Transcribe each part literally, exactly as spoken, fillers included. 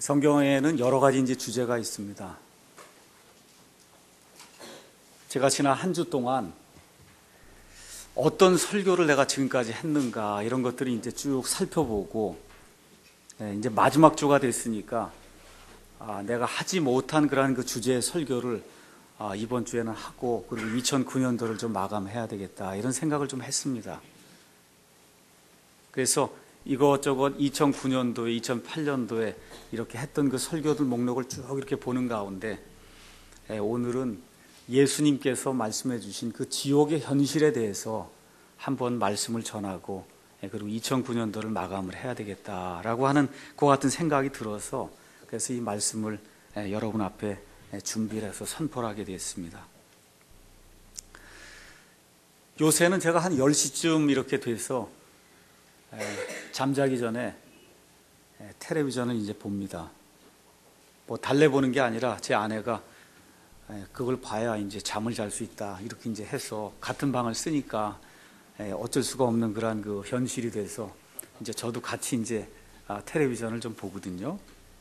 성경에는 여러 가지 이제 주제가 있습니다. 제가 지난 한 주 동안 어떤 설교를 내가 지금까지 했는가 이런 것들을 이제 쭉 살펴보고, 이제 마지막 주가 됐으니까 아, 내가 하지 못한 그런 그 주제의 설교를 아, 이번 주에는 하고, 그리고 이천구 년도를 좀 마감해야 되겠다 이런 생각을 좀 했습니다. 그래서 이것저것 이천구 년도에 이천팔 년도에 이렇게 했던 그 설교들 목록을 쭉 이렇게 보는 가운데 오늘은 예수님께서 말씀해 주신 그 지옥의 현실에 대해서 한번 말씀을 전하고, 그리고 이천구 년도를 마감을 해야 되겠다라고 하는 그 같은 생각이 들어서, 그래서 이 말씀을 여러분 앞에 준비를 해서 선포를 하게 되었습니다. 요새는 제가 한 열 시쯤 이렇게 돼서 잠자기 전에 텔레비전을 이제 봅니다. 뭐 달래 보는 게 아니라 제 아내가 그걸 봐야 이제 잠을 잘 수 있다 이렇게 이제 해서 같은 방을 쓰니까 어쩔 수가 없는 그런 그 현실이 돼서 이제 저도 같이 이제 텔레비전을 좀 보거든요.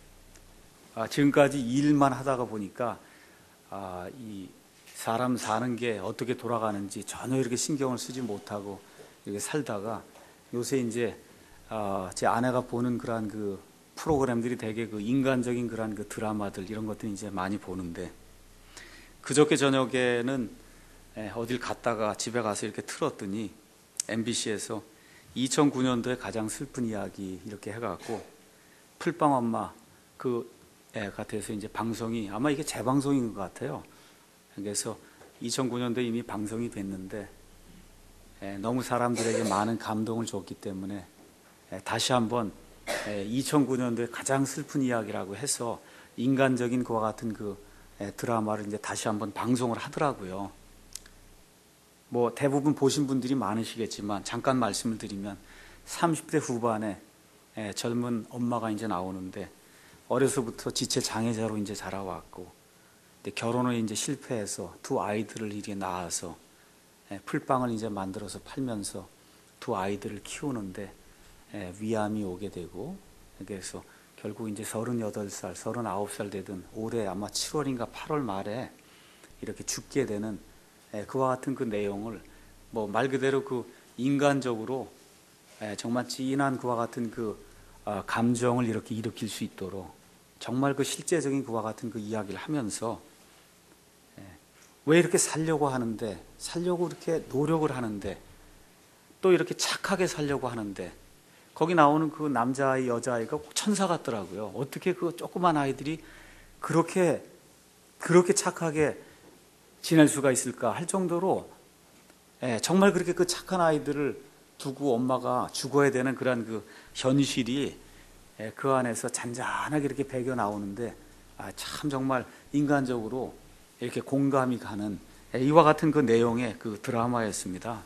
지금까지 일만 하다가 보니까 이 사람 사는 게 어떻게 돌아가는지 전혀 이렇게 신경을 쓰지 못하고 이렇게 살다가 요새 이제 제 아내가 보는 그러한 그 프로그램들이 되게 그 인간적인 그러한 그 드라마들 이런 것들이 이제 많이 보는데, 그저께 저녁에는 어딜 갔다가 집에 가서 이렇게 틀었더니 엠비씨에서 이천구 년도에 가장 슬픈 이야기 이렇게 해갖고 풀빵 엄마 그 애가 돼서 이제 방송이, 아마 이게 재방송인 것 같아요. 그래서 이천구 년도에 이미 방송이 됐는데 너무 사람들에게 많은 감동을 줬기 때문에 다시 한번 이천구 년도에 가장 슬픈 이야기라고 해서 인간적인 그와 같은 그 드라마를 이제 다시 한번 방송을 하더라고요. 뭐 대부분 보신 분들이 많으시겠지만 잠깐 말씀을 드리면 삼십 대 후반에 젊은 엄마가 이제 나오는데, 어려서부터 지체 장애자로 이제 자라왔고, 결혼을 이제 실패해서 두 아이들을 이렇게 낳아서 풀빵을 이제 만들어서 팔면서 두 아이들을 키우는데 위암이 오게 되고, 그래서 결국 이제 서른여덟 살, 서른아홉 살 되던 올해 아마 칠월인가 팔월 말에 이렇게 죽게 되는 그와 같은 그 내용을 뭐 말 그대로 그 인간적으로 정말 진한 그와 같은 그 감정을 이렇게 일으킬 수 있도록 정말 그 실제적인 그와 같은 그 이야기를 하면서 왜 이렇게 살려고 하는데, 살려고 이렇게 노력을 하는데, 또 이렇게 착하게 살려고 하는데, 거기 나오는 그 남자아이, 여자아이가 꼭 천사 같더라고요. 어떻게 그 조그만 아이들이 그렇게, 그렇게 착하게 지낼 수가 있을까 할 정도로, 정말 그렇게 그 착한 아이들을 두고 엄마가 죽어야 되는 그런 그 현실이 그 안에서 잔잔하게 이렇게 배겨 나오는데, 아, 참 정말 인간적으로 이렇게 공감이 가는 이와 같은 그 내용의 그 드라마였습니다.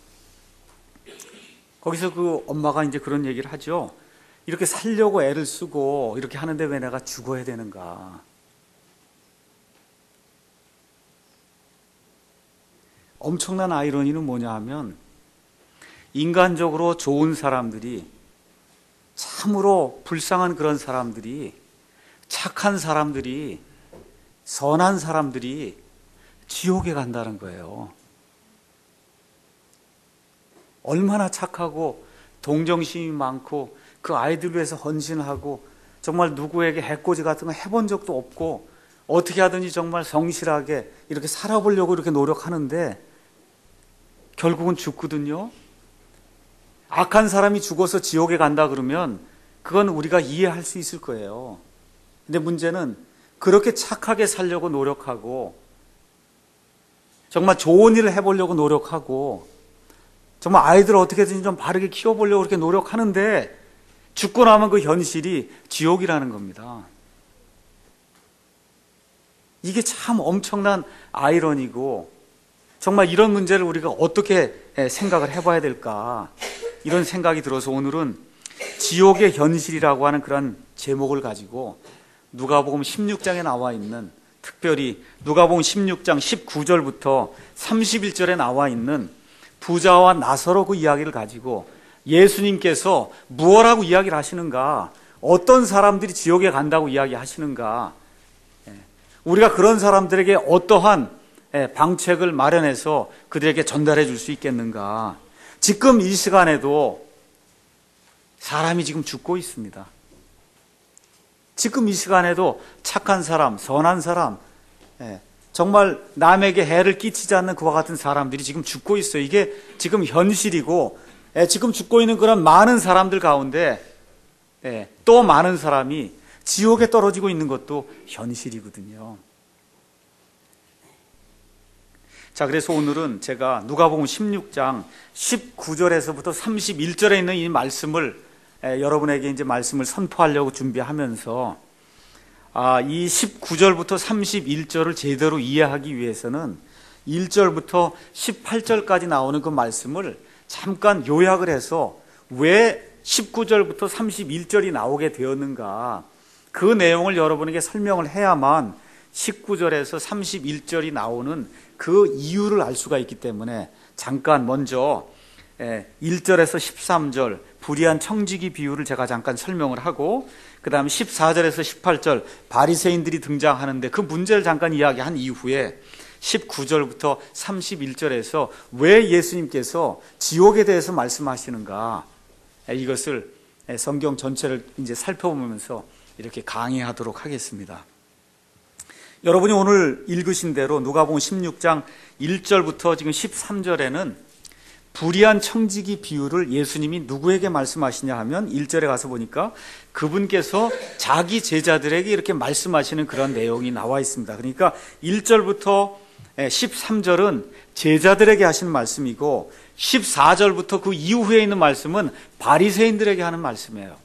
거기서 그 엄마가 이제 그런 얘기를 하죠. 이렇게 살려고 애를 쓰고 이렇게 하는데 왜 내가 죽어야 되는가. 엄청난 아이러니는 뭐냐 하면, 인간적으로 좋은 사람들이, 참으로 불쌍한 그런 사람들이, 착한 사람들이, 선한 사람들이 지옥에 간다는 거예요. 얼마나 착하고 동정심이 많고 그 아이들 위해서 헌신하고 정말 누구에게 해코지 같은 거 해본 적도 없고 어떻게 하든지 정말 성실하게 이렇게 살아보려고 이렇게 노력하는데 결국은 죽거든요. 악한 사람이 죽어서 지옥에 간다 그러면 그건 우리가 이해할 수 있을 거예요. 근데 문제는 그렇게 착하게 살려고 노력하고 정말 좋은 일을 해보려고 노력하고 정말 아이들을 어떻게든 좀 바르게 키워보려고 그렇게 노력하는데 죽고 나면 그 현실이 지옥이라는 겁니다. 이게 참 엄청난 아이러니고, 정말 이런 문제를 우리가 어떻게 생각을 해봐야 될까, 이런 생각이 들어서 오늘은 지옥의 현실이라고 하는 그런 제목을 가지고 누가복음 십육 장에 나와 있는, 특별히 누가복음 십육 장 십구 절부터 삼십일 절에 나와 있는 부자와 나사로 그 이야기를 가지고 예수님께서 무엇하고 이야기를 하시는가, 어떤 사람들이 지옥에 간다고 이야기하시는가? 우리가 그런 사람들에게 어떠한 방책을 마련해서 그들에게 전달해 줄 수 있겠는가? 지금 이 시간에도 사람이 지금 죽고 있습니다. 지금 이 시간에도 착한 사람, 선한 사람, 정말 남에게 해를 끼치지 않는 그와 같은 사람들이 지금 죽고 있어요. 이게 지금 현실이고, 지금 죽고 있는 그런 많은 사람들 가운데 또 많은 사람이 지옥에 떨어지고 있는 것도 현실이거든요. 자, 그래서 오늘은 제가 누가복음 십육 장 십구 절에서부터 삼십일 절에 있는 이 말씀을 에, 여러분에게 이제 말씀을 선포하려고 준비하면서 아, 이 십구 절부터 삼십일 절을 제대로 이해하기 위해서는 일 절부터 십팔 절까지 나오는 그 말씀을 잠깐 요약을 해서 왜 십구 절부터 삼십일 절이 나오게 되었는가, 그 내용을 여러분에게 설명을 해야만 십구 절에서 삼십일 절이 나오는 그 이유를 알 수가 있기 때문에 잠깐 먼저 일 절에서 십삼 절 불의한 청지기 비유를 제가 잠깐 설명을 하고, 그 다음에 십사 절에서 십팔 절 바리새인들이 등장하는데 그 문제를 잠깐 이야기한 이후에 십구 절부터 삼십일 절에서 왜 예수님께서 지옥에 대해서 말씀하시는가, 이것을 성경 전체를 이제 살펴보면서 이렇게 강의하도록 하겠습니다. 여러분이 오늘 읽으신 대로 누가복음 십육 장 일 절부터 지금 십삼 절에는 불의한 청지기 비유를 예수님이 누구에게 말씀하시냐 하면 일 절에 가서 보니까 그분께서 자기 제자들에게 이렇게 말씀하시는 그런 내용이 나와 있습니다. 그러니까 일 절부터 십삼 절은 제자들에게 하시는 말씀이고 십사 절부터 그 이후에 있는 말씀은 바리새인들에게 하는 말씀이에요.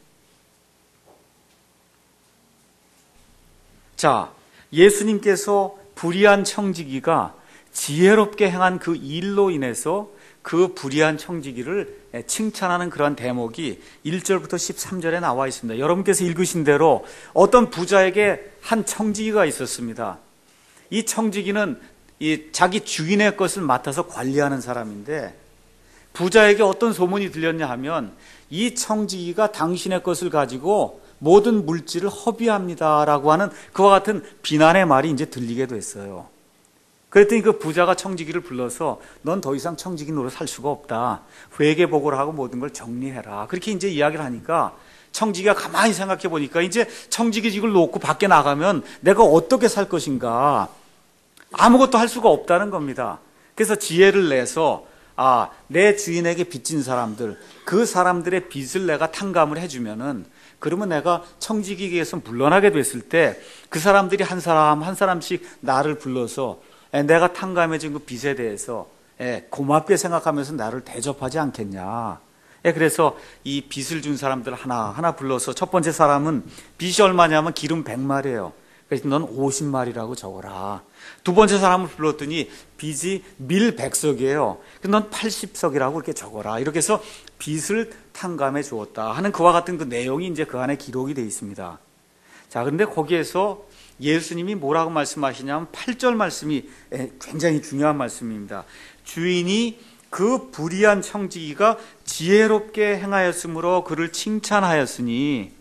자, 예수님께서 불의한 청지기가 지혜롭게 행한 그 일로 인해서 그 불의한 청지기를 칭찬하는 그런 대목이 일 절부터 십삼 절에 나와 있습니다. 여러분께서 읽으신 대로 어떤 부자에게 한 청지기가 있었습니다. 이 청지기는 이 자기 주인의 것을 맡아서 관리하는 사람인데, 부자에게 어떤 소문이 들렸냐 하면 이 청지기가 당신의 것을 가지고 모든 물질을 허비합니다라고 하는 그와 같은 비난의 말이 이제 들리게 됐어요. 그랬더니 그 부자가 청지기를 불러서 넌 더 이상 청지기 노릇 할 수가 없다. 회계 보고를 하고 모든 걸 정리해라. 그렇게 이제 이야기를 하니까 청지기가 가만히 생각해 보니까 이제 청지기직을 놓고 밖에 나가면 내가 어떻게 살 것인가, 아무것도 할 수가 없다는 겁니다. 그래서 지혜를 내서 아, 내 주인에게 빚진 사람들, 그 사람들의 빚을 내가 탕감을 해주면은, 그러면 내가 청지기에서 물러나게 됐을 때 그 사람들이 한 사람 한 사람씩 나를 불러서 내가 탕감해준 그 빚에 대해서 고맙게 생각하면서 나를 대접하지 않겠냐. 그래서 이 빚을 준 사람들 하나 하나 불러서 첫 번째 사람은 빚이 얼마냐면 기름 백 마리예요. 그래서 넌 오십 마리라고 적어라. 두 번째 사람을 불렀더니 빚이 밀 백 석이에요. 그래서 넌 팔십 석이라고 이렇게 적어라. 이렇게 해서 빚을 탕감해 주었다 하는 그와 같은 그 내용이 이제 그 안에 기록이 되어 있습니다. 자, 그런데 거기에서 예수님이 뭐라고 말씀하시냐면 팔 절 말씀이 굉장히 중요한 말씀입니다. 주인이 그 불의한 청지기가 지혜롭게 행하였으므로 그를 칭찬하였으니,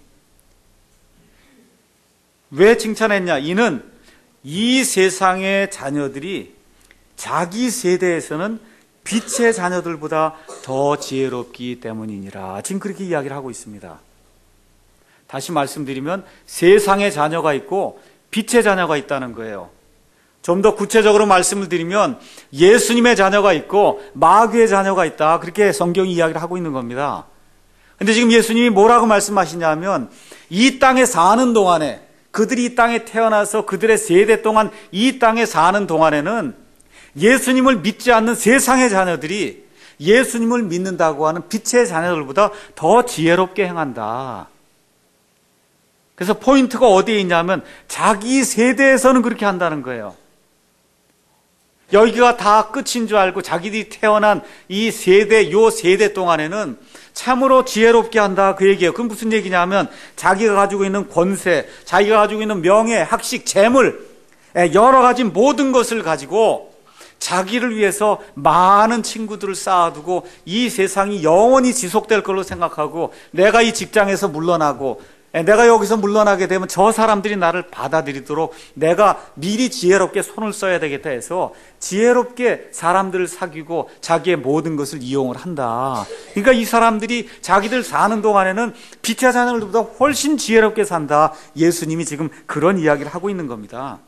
왜 칭찬했냐? 이는 이 세상의 자녀들이 자기 세대에서는 빛의 자녀들보다 더 지혜롭기 때문이니라. 지금 그렇게 이야기를 하고 있습니다. 다시 말씀드리면 세상의 자녀가 있고 빛의 자녀가 있다는 거예요. 좀 더 구체적으로 말씀을 드리면 예수님의 자녀가 있고 마귀의 자녀가 있다. 그렇게 성경이 이야기를 하고 있는 겁니다. 그런데 지금 예수님이 뭐라고 말씀하시냐면 이 땅에 사는 동안에, 그들이 이 땅에 태어나서 그들의 세대 동안 이 땅에 사는 동안에는 예수님을 믿지 않는 세상의 자녀들이 예수님을 믿는다고 하는 빛의 자녀들보다 더 지혜롭게 행한다. 그래서 포인트가 어디에 있냐면 자기 세대에서는 그렇게 한다는 거예요. 여기가 다 끝인 줄 알고 자기들이 태어난 이 세대, 요 세대 동안에는 참으로 지혜롭게 한다, 그 얘기예요. 그건 무슨 얘기냐면 자기가 가지고 있는 권세, 자기가 가지고 있는 명예, 학식, 재물, 여러 가지 모든 것을 가지고 자기를 위해서 많은 친구들을 쌓아두고 이 세상이 영원히 지속될 걸로 생각하고 내가 이 직장에서 물러나고 내가 여기서 물러나게 되면 저 사람들이 나를 받아들이도록 내가 미리 지혜롭게 손을 써야 되겠다 해서 지혜롭게 사람들을 사귀고 자기의 모든 것을 이용을 한다. 그러니까 이 사람들이 자기들 사는 동안에는 빛의 자녀들보다 훨씬 지혜롭게 산다. 예수님이 지금 그런 이야기를 하고 있는 겁니다.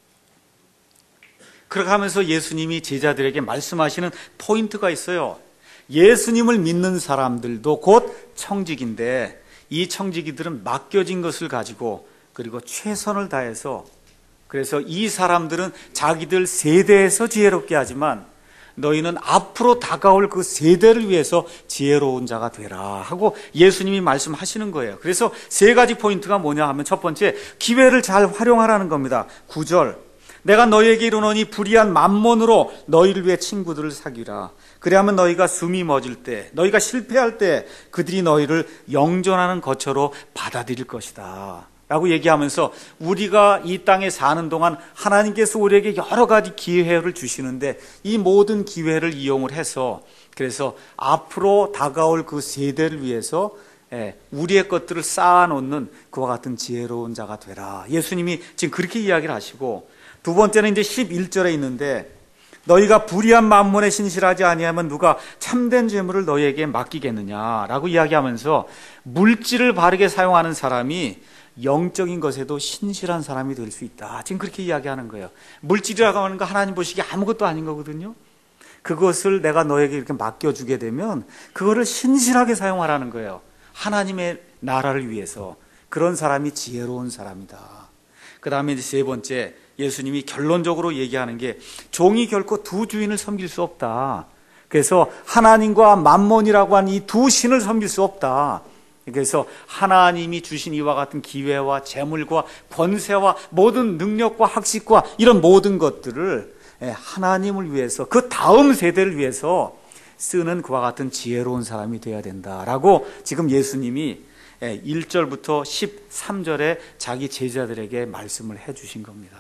그렇게 하면서 예수님이 제자들에게 말씀하시는 포인트가 있어요. 예수님을 믿는 사람들도 곧 청지기인데 이 청지기들은 맡겨진 것을 가지고 그리고 최선을 다해서, 그래서 이 사람들은 자기들 세대에서 지혜롭게 하지만 너희는 앞으로 다가올 그 세대를 위해서 지혜로운 자가 되라 하고 예수님이 말씀하시는 거예요. 그래서 세 가지 포인트가 뭐냐 하면 첫 번째, 기회를 잘 활용하라는 겁니다. 구 절, 내가 너희에게 이르노니 불의한 만몬으로 너희를 위해 친구들을 사귀라. 그래야만 너희가 숨이 멎을 때, 너희가 실패할 때 그들이 너희를 영존하는 것처럼 받아들일 것이다 라고 얘기하면서, 우리가 이 땅에 사는 동안 하나님께서 우리에게 여러 가지 기회를 주시는데 이 모든 기회를 이용을 해서, 그래서 앞으로 다가올 그 세대를 위해서 우리의 것들을 쌓아놓는 그와 같은 지혜로운 자가 되라. 예수님이 지금 그렇게 이야기를 하시고, 두 번째는 이제 십일 절에 있는데, 너희가 불의한 만몬에 신실하지 아니하면 누가 참된 재물을 너희에게 맡기겠느냐라고 이야기하면서 물질을 바르게 사용하는 사람이 영적인 것에도 신실한 사람이 될 수 있다. 지금 그렇게 이야기하는 거예요. 물질이라고 하는 거 하나님 보시기에 아무것도 아닌 거거든요. 그것을 내가 너에게 이렇게 맡겨주게 되면 그거를 신실하게 사용하라는 거예요. 하나님의 나라를 위해서. 그런 사람이 지혜로운 사람이다. 그 다음에 이제 세 번째, 예수님이 결론적으로 얘기하는 게, 종이 결코 두 주인을 섬길 수 없다. 그래서 하나님과 만몬이라고 하는 이 두 신을 섬길 수 없다. 그래서 하나님이 주신 이와 같은 기회와 재물과 권세와 모든 능력과 학식과 이런 모든 것들을 하나님을 위해서, 그 다음 세대를 위해서 쓰는 그와 같은 지혜로운 사람이 되어야 된다라고 지금 예수님이 일 절부터 십삼 절에 자기 제자들에게 말씀을 해 주신 겁니다.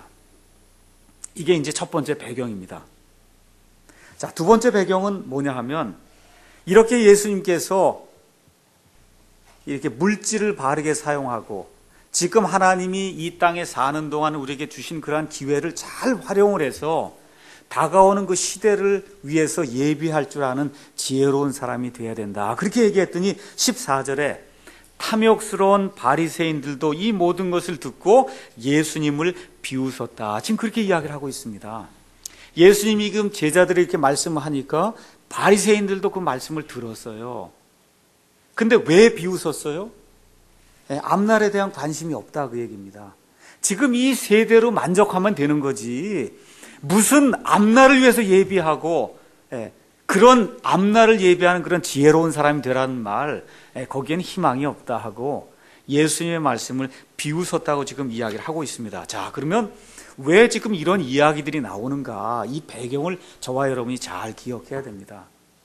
이게 이제 첫 번째 배경입니다. 자, 두 번째 배경은 뭐냐 하면, 이렇게 예수님께서 이렇게 물질을 바르게 사용하고 지금 하나님이 이 땅에 사는 동안 우리에게 주신 그러한 기회를 잘 활용을 해서 다가오는 그 시대를 위해서 예비할 줄 아는 지혜로운 사람이 되어야 된다. 그렇게 얘기했더니 십사 절에 탐욕스러운 바리새인들도 이 모든 것을 듣고 예수님을 비웃었다. 지금 그렇게 이야기를 하고 있습니다. 예수님이 지금 제자들이 이렇게 말씀을 하니까 바리새인들도 그 말씀을 들었어요. 근데 왜 비웃었어요? 앞날에 대한 관심이 없다, 그 얘기입니다. 지금 이 세대로 만족하면 되는 거지, 무슨 앞날을 위해서 예비하고 그런 앞날을 예비하는 그런 지혜로운 사람이 되라는 말, 거기에는 희망이 없다 하고 예수님의 말씀을 비웃었다고 지금 이야기를 하고 있습니다. 자, 그러면 왜 지금 이런 이야기들이 나오는가? 이 배경을 저와 여러분이 잘 기억해야 됩니다.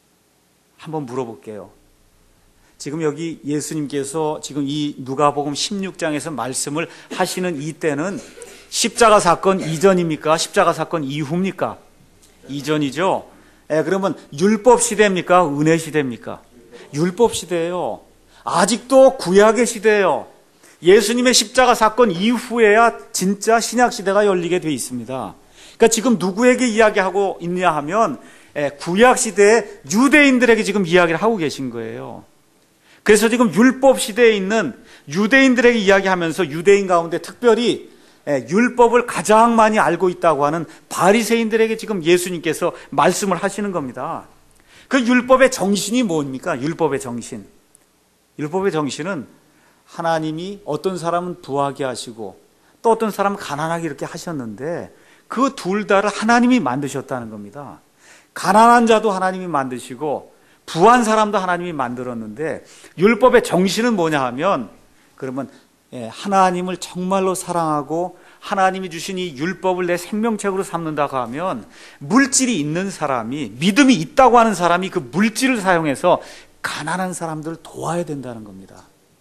한번 물어볼게요. 지금 여기 예수님께서 지금 이 누가복음 십육 장에서 말씀을 하시는 이때는 십자가 사건 이전입니까? 십자가 사건 이후입니까? 이전이죠. 예, 그러면 율법 시대입니까? 은혜 시대입니까? 율법 시대예요. 아직도 구약의 시대예요. 예수님의 십자가 사건 이후에야 진짜 신약 시대가 열리게 돼 있습니다. 그러니까 지금 누구에게 이야기하고 있냐 하면 구약 시대의 유대인들에게 지금 이야기를 하고 계신 거예요. 그래서 지금 율법 시대에 있는 유대인들에게 이야기하면서 유대인 가운데 특별히 율법을 가장 많이 알고 있다고 하는 바리새인들에게 지금 예수님께서 말씀을 하시는 겁니다. 그 율법의 정신이 뭡니까? 율법의 정신. 율법의 정신은 하나님이 어떤 사람은 부하게 하시고 또 어떤 사람은 가난하게 이렇게 하셨는데 그 둘 다를 하나님이 만드셨다는 겁니다. 가난한 자도 하나님이 만드시고 부한 사람도 하나님이 만들었는데, 율법의 정신은 뭐냐 하면, 그러면 하나님을 정말로 사랑하고 하나님이 주신 이 율법을 내 생명책으로 삼는다고 하면 물질이 있는 사람이, 믿음이 있다고 하는 사람이 그 물질을 사용해서 가난한 사람들을 도와야 된다는 겁니다.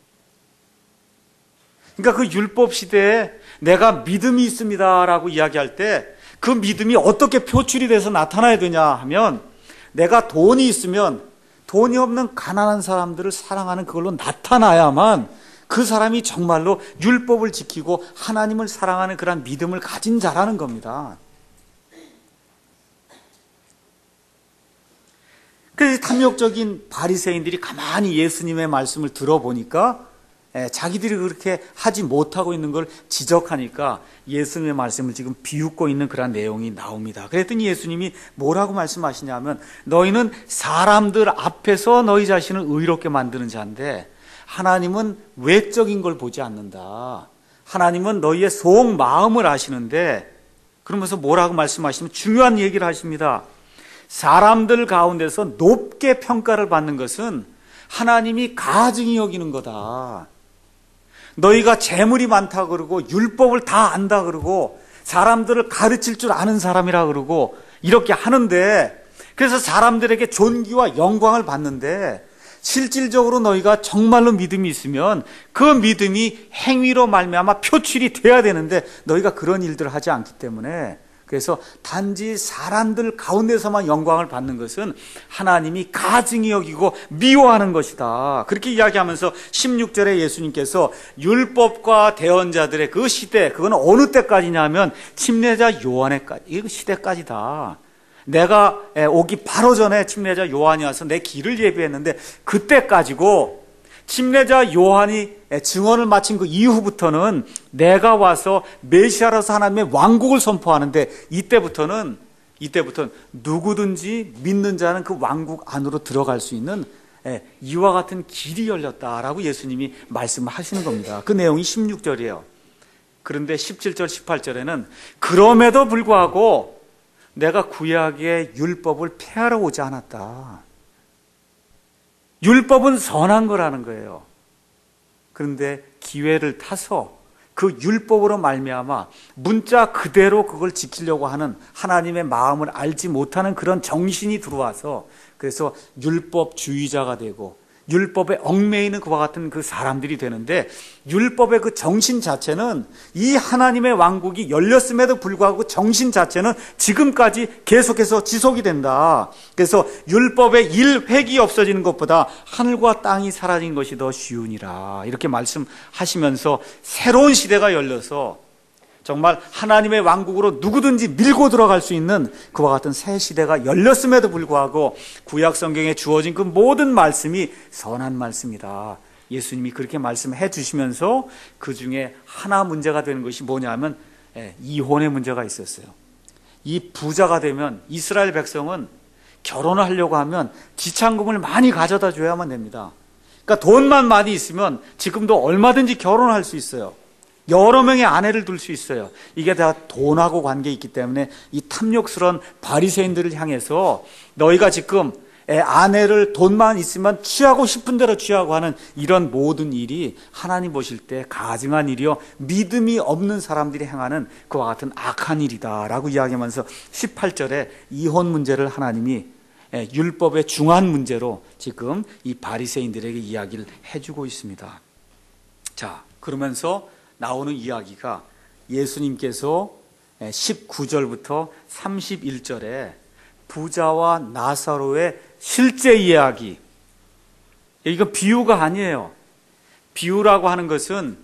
그러니까 그 율법 시대에 내가 믿음이 있습니다라고 이야기할 때 그 믿음이 어떻게 표출이 돼서 나타나야 되냐 하면, 내가 돈이 있으면 돈이 없는 가난한 사람들을 사랑하는 그걸로 나타나야만 그 사람이 정말로 율법을 지키고 하나님을 사랑하는 그런 믿음을 가진 자라는 겁니다. 그래서 탐욕적인 바리새인들이 가만히 예수님의 말씀을 들어보니까 자기들이 그렇게 하지 못하고 있는 걸 지적하니까 예수님의 말씀을 지금 비웃고 있는 그런 내용이 나옵니다. 그랬더니 예수님이 뭐라고 말씀하시냐면, 너희는 사람들 앞에서 너희 자신을 의롭게 만드는 자인데 하나님은 외적인 걸 보지 않는다. 하나님은 너희의 속 마음을 아시는데, 그러면서 뭐라고 말씀하시면 중요한 얘기를 하십니다. 사람들 가운데서 높게 평가를 받는 것은 하나님이 가증히 여기는 거다. 너희가 재물이 많다 그러고 율법을 다 안다 그러고 사람들을 가르칠 줄 아는 사람이라 그러고 이렇게 하는데, 그래서 사람들에게 존귀와 영광을 받는데, 실질적으로 너희가 정말로 믿음이 있으면 그 믿음이 행위로 말미암아 표출이 돼야 되는데 너희가 그런 일들을 하지 않기 때문에, 그래서 단지 사람들 가운데서만 영광을 받는 것은 하나님이 가증히 여기고 미워하는 것이다. 그렇게 이야기하면서 십육 절에 예수님께서 율법과 대언자들의 그 시대, 그건 어느 때까지냐면 침례자 요한의 이 시대까지다. 내가 오기 바로 전에 침례자 요한이 와서 내 길을 예비했는데 그때까지고, 침례자 요한이 증언을 마친 그 이후부터는 내가 와서 메시아로서 하나님의 왕국을 선포하는데, 이때부터는 이때부터는 누구든지 믿는 자는 그 왕국 안으로 들어갈 수 있는 이와 같은 길이 열렸다라고 예수님이 말씀하시는 겁니다. 그 내용이 십육 절이에요. 그런데 십칠 절, 십팔 절에는 그럼에도 불구하고 내가 구약의 율법을 폐하러 오지 않았다. 율법은 선한 거라는 거예요. 그런데 기회를 타서 그 율법으로 말미암아 문자 그대로 그걸 지키려고 하는 하나님의 마음을 알지 못하는 그런 정신이 들어와서, 그래서 율법주의자가 되고 율법에 얽매이는 그와 같은 그 사람들이 되는데, 율법의 그 정신 자체는 이 하나님의 왕국이 열렸음에도 불구하고 정신 자체는 지금까지 계속해서 지속이 된다. 그래서 율법의 일 획이 없어지는 것보다 하늘과 땅이 사라진 것이 더 쉬우니라, 이렇게 말씀하시면서 새로운 시대가 열려서 정말 하나님의 왕국으로 누구든지 밀고 들어갈 수 있는 그와 같은 새 시대가 열렸음에도 불구하고 구약 성경에 주어진 그 모든 말씀이 선한 말씀이다. 예수님이 그렇게 말씀해 주시면서 그 중에 하나 문제가 되는 것이 뭐냐면 이혼의 문제가 있었어요. 이 부자가 되면 이스라엘 백성은 결혼을 하려고 하면 지참금을 많이 가져다 줘야만 됩니다. 그러니까 돈만 많이 있으면 지금도 얼마든지 결혼할 수 있어요. 여러 명의 아내를 둘 수 있어요. 이게 다 돈하고 관계 있기 때문에 이 탐욕스러운 바리새인들을 향해서 너희가 지금 아내를 돈만 있으면 취하고 싶은 대로 취하고 하는 이런 모든 일이 하나님 보실 때 가증한 일이요, 믿음이 없는 사람들이 행하는 그와 같은 악한 일이다라고 이야기하면서 십팔 절에 이혼 문제를 하나님이 율법의 중한 문제로 지금 이 바리새인들에게 이야기를 해주고 있습니다. 자, 그러면서 나오는 이야기가 예수님께서 십구 절부터 삼십일 절에 부자와 나사로의 실제 이야기, 이거 비유가 아니에요. 비유라고 하는 것은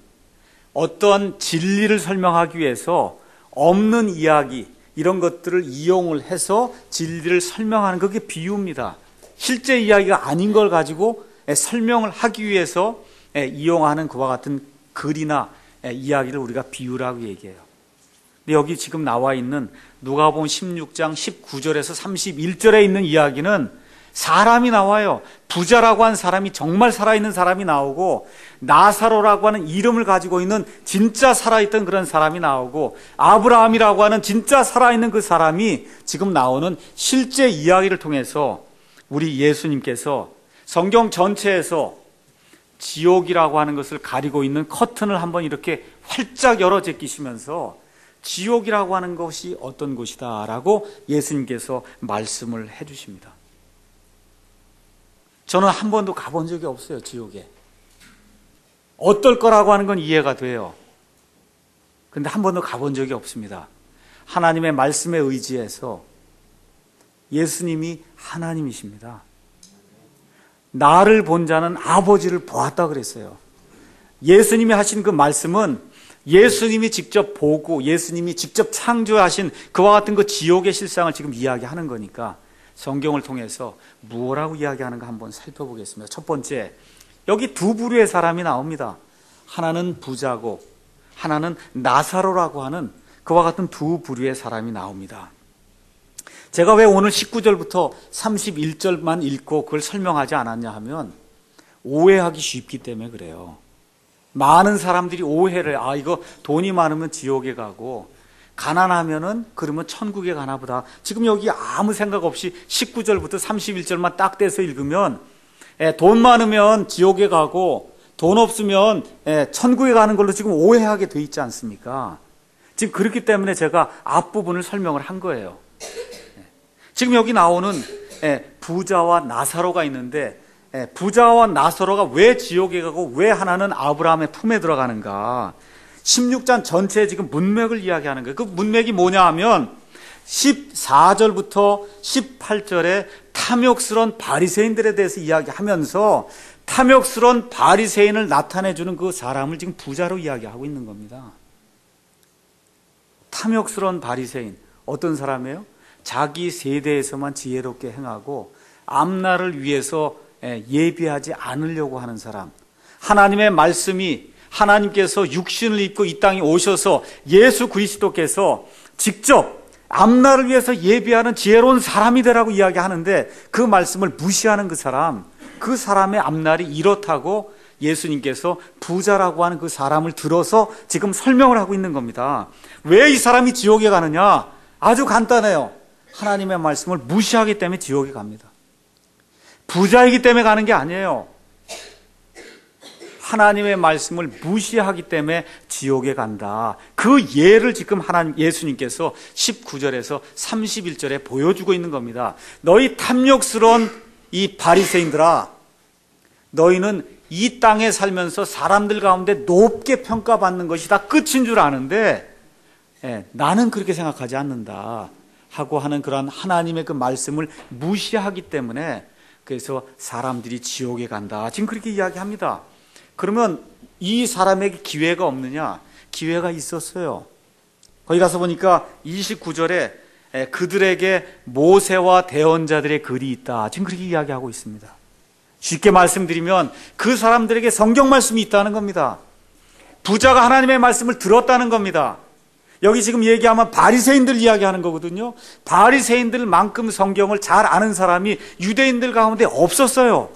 어떤 진리를 설명하기 위해서 없는 이야기, 이런 것들을 이용을 해서 진리를 설명하는 그게 비유입니다. 실제 이야기가 아닌 걸 가지고 설명을 하기 위해서 이용하는 그와 같은 글이나 이야기를 우리가 비유라고 얘기해요. 근데 여기 지금 나와 있는 누가복음 십육 장 십구 절에서 삼십일 절에 있는 이야기는 사람이 나와요. 부자라고 한 사람이 정말 살아있는 사람이 나오고, 나사로라고 하는 이름을 가지고 있는 진짜 살아있던 그런 사람이 나오고, 아브라함이라고 하는 진짜 살아있는 그 사람이 지금 나오는 실제 이야기를 통해서 우리 예수님께서 성경 전체에서 지옥이라고 하는 것을 가리고 있는 커튼을 한번 이렇게 활짝 열어 제끼시면서 지옥이라고 하는 것이 어떤 곳이다 라고 예수님께서 말씀을 해 주십니다. 저는 한 번도 가본 적이 없어요. 지옥에 어떨 거라고 하는 건 이해가 돼요. 그런데 한 번도 가본 적이 없습니다. 하나님의 말씀에 의지해서, 예수님이 하나님이십니다. 나를 본 자는 아버지를 보았다 그랬어요. 예수님이 하신 그 말씀은 예수님이 직접 보고 예수님이 직접 창조하신 그와 같은 그 지옥의 실상을 지금 이야기하는 거니까 성경을 통해서 무엇라고 이야기하는가 한번 살펴보겠습니다. 첫 번째, 여기 두 부류의 사람이 나옵니다. 하나는 부자고 하나는 나사로라고 하는 그와 같은 두 부류의 사람이 나옵니다. 제가 왜 오늘 십구 절부터 삼십일 절만 읽고 그걸 설명하지 않았냐 하면 오해하기 쉽기 때문에 그래요. 많은 사람들이 오해를, 아 이거 돈이 많으면 지옥에 가고 가난하면은 그러면 천국에 가나 보다. 지금 여기 아무 생각 없이 십구 절부터 삼십일 절만 딱 떼서 읽으면 예, 돈 많으면 지옥에 가고 돈 없으면 예, 천국에 가는 걸로 지금 오해하게 돼 있지 않습니까? 지금 그렇기 때문에 제가 앞부분을 설명을 한 거예요. 예, 지금 여기 나오는 예, 부자와 나사로가 있는데 예, 부자와 나사로가 왜 지옥에 가고 왜 하나는 아브라함의 품에 들어가는가? 십육 장 전체에 지금 문맥을 이야기하는 거예요. 그 문맥이 뭐냐 하면 십사 절부터 십팔 절에 탐욕스러운 바리새인들에 대해서 이야기하면서 탐욕스러운 바리새인을 나타내주는 그 사람을 지금 부자로 이야기하고 있는 겁니다. 탐욕스러운 바리새인, 어떤 사람이에요? 자기 세대에서만 지혜롭게 행하고 앞날을 위해서 예비하지 않으려고 하는 사람. 하나님의 말씀이 하나님께서 육신을 입고 이 땅에 오셔서 예수 그리스도께서 직접 앞날을 위해서 예비하는 지혜로운 사람이 되라고 이야기하는데 그 말씀을 무시하는 그 사람, 그 사람의 앞날이 이렇다고 예수님께서 부자라고 하는 그 사람을 들어서 지금 설명을 하고 있는 겁니다. 왜 이 사람이 지옥에 가느냐? 아주 간단해요. 하나님의 말씀을 무시하기 때문에 지옥에 갑니다. 부자이기 때문에 가는 게 아니에요. 하나님의 말씀을 무시하기 때문에 지옥에 간다. 그 예를 지금 하나님 예수님께서 십구 절에서 삼십일 절에 보여주고 있는 겁니다. 너희 탐욕스러운 이 바리새인들아, 너희는 이 땅에 살면서 사람들 가운데 높게 평가받는 것이 다 끝인 줄 아는데 예, 나는 그렇게 생각하지 않는다 하고 하는 그런 하나님의 그 말씀을 무시하기 때문에 그래서 사람들이 지옥에 간다. 지금 그렇게 이야기합니다. 그러면 이 사람에게 기회가 없느냐? 기회가 있었어요. 거기 가서 보니까 이십구 절에 그들에게 모세와 대언자들의 글이 있다. 지금 그렇게 이야기하고 있습니다. 쉽게 말씀드리면 그 사람들에게 성경 말씀이 있다는 겁니다. 부자가 하나님의 말씀을 들었다는 겁니다. 여기 지금 얘기하면 바리새인들 이야기하는 거거든요. 바리새인들만큼 성경을 잘 아는 사람이 유대인들 가운데 없었어요.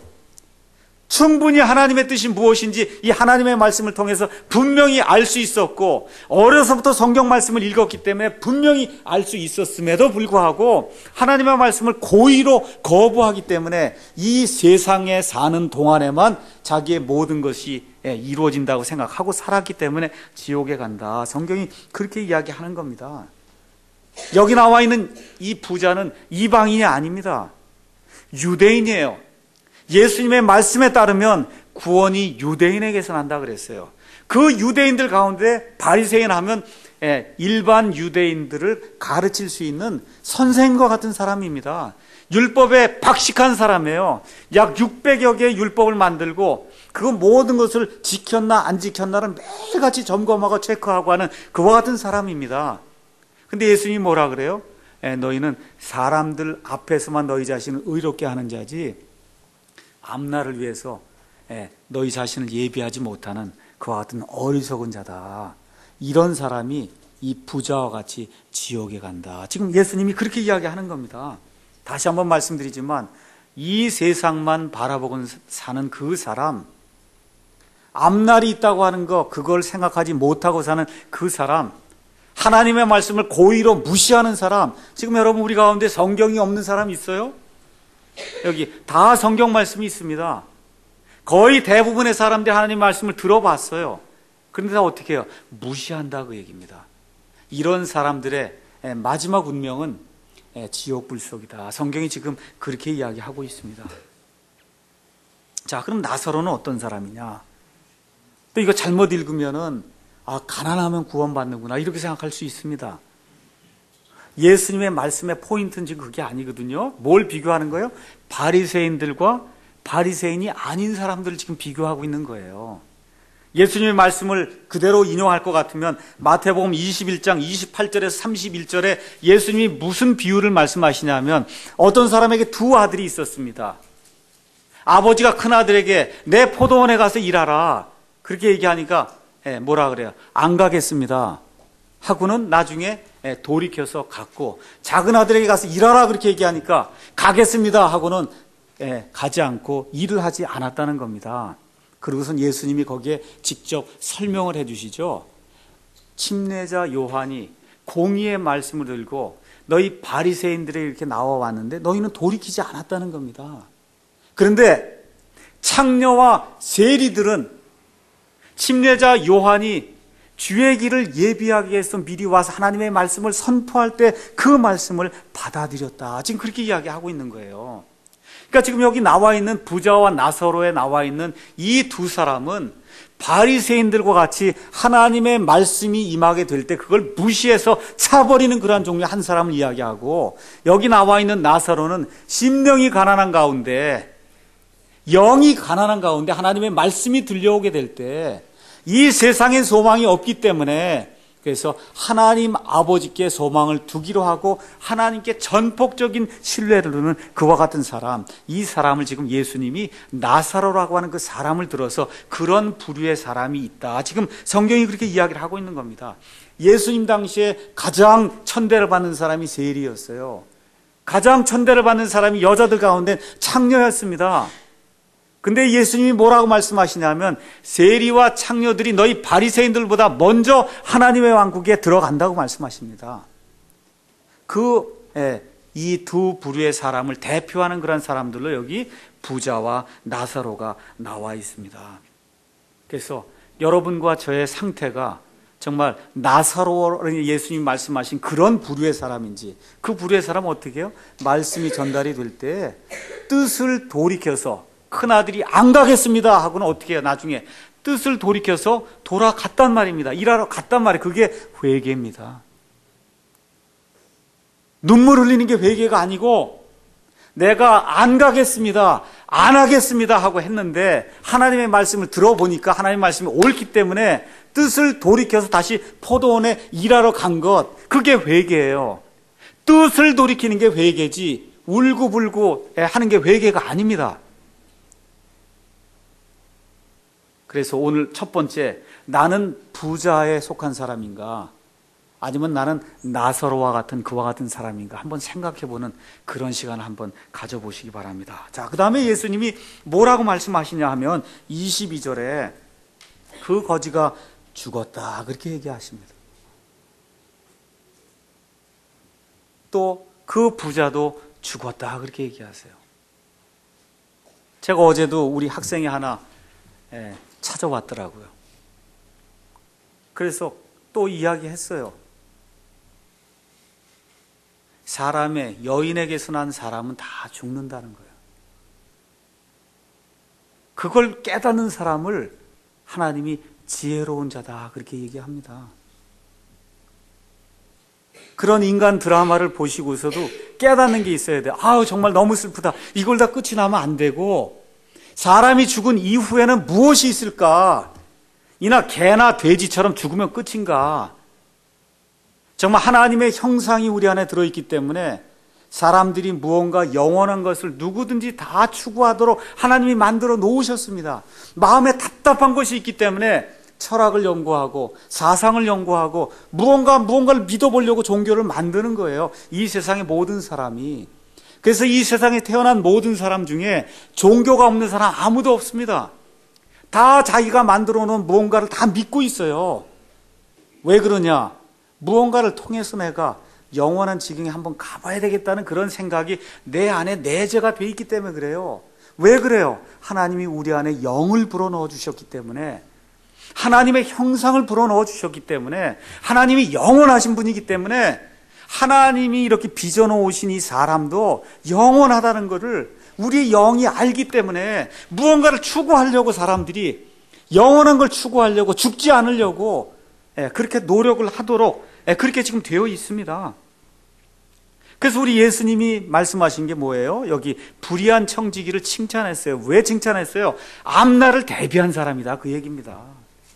충분히 하나님의 뜻이 무엇인지 이 하나님의 말씀을 통해서 분명히 알 수 있었고 어려서부터 성경 말씀을 읽었기 때문에 분명히 알 수 있었음에도 불구하고 하나님의 말씀을 고의로 거부하기 때문에 이 세상에 사는 동안에만 자기의 모든 것이 이루어진다고 생각하고 살았기 때문에 지옥에 간다. 성경이 그렇게 이야기하는 겁니다. 여기 나와 있는 이 부자는 이방인이 아닙니다. 유대인이에요. 예수님의 말씀에 따르면 구원이 유대인에게서 난다 그랬어요. 그 유대인들 가운데 바리새인 하면 일반 유대인들을 가르칠 수 있는 선생과 같은 사람입니다. 율법에 박식한 사람이에요. 약 육백여 개의 율법을 만들고 그 모든 것을 지켰나 안 지켰나를 매일같이 점검하고 체크하고 하는 그와 같은 사람입니다. 근데 예수님이 뭐라 그래요? 너희는 사람들 앞에서만 너희 자신을 의롭게 하는 자지 앞날을 위해서 너희 자신을 예비하지 못하는 그와 같은 어리석은 자다. 이런 사람이 이 부자와 같이 지옥에 간다. 지금 예수님이 그렇게 이야기하는 겁니다. 다시 한번 말씀드리지만 이 세상만 바라보고 사는 그 사람, 앞날이 있다고 하는 거 그걸 생각하지 못하고 사는 그 사람, 하나님의 말씀을 고의로 무시하는 사람, 지금 여러분 우리 가운데 성경이 없는 사람 있어요? 여기 다 성경 말씀이 있습니다. 거의 대부분의 사람들이 하나님 말씀을 들어봤어요. 그런데 다 어떻게 해요? 무시한다 그 얘기입니다. 이런 사람들의 마지막 운명은 지옥 불속이다. 성경이 지금 그렇게 이야기하고 있습니다. 자, 그럼 나사로는 어떤 사람이냐? 또 이거 잘못 읽으면은 아, 가난하면 구원받는구나 이렇게 생각할 수 있습니다. 예수님의 말씀의 포인트는 지금 그게 아니거든요. 뭘 비교하는 거예요? 바리새인들과 바리새인이 아닌 사람들을 지금 비교하고 있는 거예요. 예수님의 말씀을 그대로 인용할 것 같으면 마태복음 이십일 장 이십팔 절에서 삼십일 절에 예수님이 무슨 비유를 말씀하시냐면 어떤 사람에게 두 아들이 있었습니다. 아버지가 큰아들에게 내 포도원에 가서 일하라 그렇게 얘기하니까 뭐라 그래요? 안 가겠습니다 하고는 나중에 돌이켜서 갔고, 작은 아들에게 가서 일하라 그렇게 얘기하니까 가겠습니다 하고는 가지 않고 일을 하지 않았다는 겁니다. 그러고선 예수님이 거기에 직접 설명을 해 주시죠. 침례자 요한이 공의의 말씀을 들고 너희 바리새인들에게 이렇게 나와 왔는데 너희는 돌이키지 않았다는 겁니다. 그런데 창녀와 세리들은 침례자 요한이 주의 길을 예비하기 위해서 미리 와서 하나님의 말씀을 선포할 때 그 말씀을 받아들였다. 지금 그렇게 이야기하고 있는 거예요. 그러니까 지금 여기 나와 있는 부자와 나사로에 나와 있는 이 두 사람은 바리새인들과 같이 하나님의 말씀이 임하게 될 때 그걸 무시해서 차버리는 그러한 종류의 한 사람을 이야기하고, 여기 나와 있는 나사로는 심령이 가난한 가운데, 영이 가난한 가운데 하나님의 말씀이 들려오게 될 때 이 세상에 소망이 없기 때문에, 그래서 하나님 아버지께 소망을 두기로 하고 하나님께 전폭적인 신뢰를 두는 그와 같은 사람, 이 사람을 지금 예수님이 나사로라고 하는 그 사람을 들어서 그런 부류의 사람이 있다. 지금 성경이 그렇게 이야기를 하고 있는 겁니다. 예수님 당시에 가장 천대를 받는 사람이 세리였어요. 가장 천대를 받는 사람이 여자들 가운데 창녀였습니다. 근데 예수님이 뭐라고 말씀하시냐면 세리와 창녀들이 너희 바리새인들보다 먼저 하나님의 왕국에 들어간다고 말씀하십니다. 그 이 두 부류의 사람을 대표하는 그런 사람들로 여기 부자와 나사로가 나와 있습니다. 그래서 여러분과 저의 상태가 정말 나사로 예수님 말씀하신 그런 부류의 사람인지, 그 부류의 사람은 어떻게 해요? 말씀이 전달이 될 때 뜻을 돌이켜서 큰아들이 안 가겠습니다 하고는 어떻게 해요? 나중에 뜻을 돌이켜서 돌아갔단 말입니다. 일하러 갔단 말이에요. 그게 회개입니다. 눈물 흘리는 게 회개가 아니고, 내가 안 가겠습니다, 안 하겠습니다 하고 했는데 하나님의 말씀을 들어보니까 하나님의 말씀이 옳기 때문에 뜻을 돌이켜서 다시 포도원에 일하러 간 것, 그게 회개예요. 뜻을 돌이키는 게 회개지 울고불고 하는 게 회개가 아닙니다. 그래서 오늘 첫 번째, 나는 부자에 속한 사람인가 아니면 나는 나사로와 같은 그와 같은 사람인가 한번 생각해보는 그런 시간을 한번 가져보시기 바랍니다. 자, 그 다음에 예수님이 뭐라고 말씀하시냐 하면 이십이 절에 그 거지가 죽었다 그렇게 얘기하십니다. 또 그 부자도 죽었다 그렇게 얘기하세요. 제가 어제도 우리 학생이 하나 예, 찾아왔더라고요. 그래서 또 이야기했어요. 사람의, 여인에게서 난 사람은 다 죽는다는 거예요. 그걸 깨닫는 사람을 하나님이 지혜로운 자다 그렇게 얘기합니다. 그런 인간 드라마를 보시고서도 깨닫는 게 있어야 돼요. 아우 정말 너무 슬프다. 이걸 다 끝이 나면 안 되고, 사람이 죽은 이후에는 무엇이 있을까? 이나 개나 돼지처럼 죽으면 끝인가? 정말 하나님의 형상이 우리 안에 들어있기 때문에 사람들이 무언가 영원한 것을 누구든지 다 추구하도록 하나님이 만들어 놓으셨습니다. 마음에 답답한 것이 있기 때문에 철학을 연구하고 사상을 연구하고 무언가 무언가를 믿어보려고 종교를 만드는 거예요. 이 세상의 모든 사람이. 그래서 이 세상에 태어난 모든 사람 중에 종교가 없는 사람 아무도 없습니다. 다 자기가 만들어 놓은 무언가를 다 믿고 있어요. 왜 그러냐? 무언가를 통해서 내가 영원한 지경에 한번 가봐야 되겠다는 그런 생각이 내 안에 내재가 돼 있기 때문에 그래요. 왜 그래요? 하나님이 우리 안에 영을 불어넣어 주셨기 때문에, 하나님의 형상을 불어넣어 주셨기 때문에, 하나님이 영원하신 분이기 때문에, 하나님이 이렇게 빚어놓으신 이 사람도 영원하다는 것을 우리 영이 알기 때문에 무언가를 추구하려고 사람들이 영원한 걸 추구하려고, 죽지 않으려고 그렇게 노력을 하도록 그렇게 지금 되어 있습니다. 그래서 우리 예수님이 말씀하신 게 뭐예요? 여기 불의한 청지기를 칭찬했어요. 왜 칭찬했어요? 앞날을 대비한 사람이다 그 얘기입니다.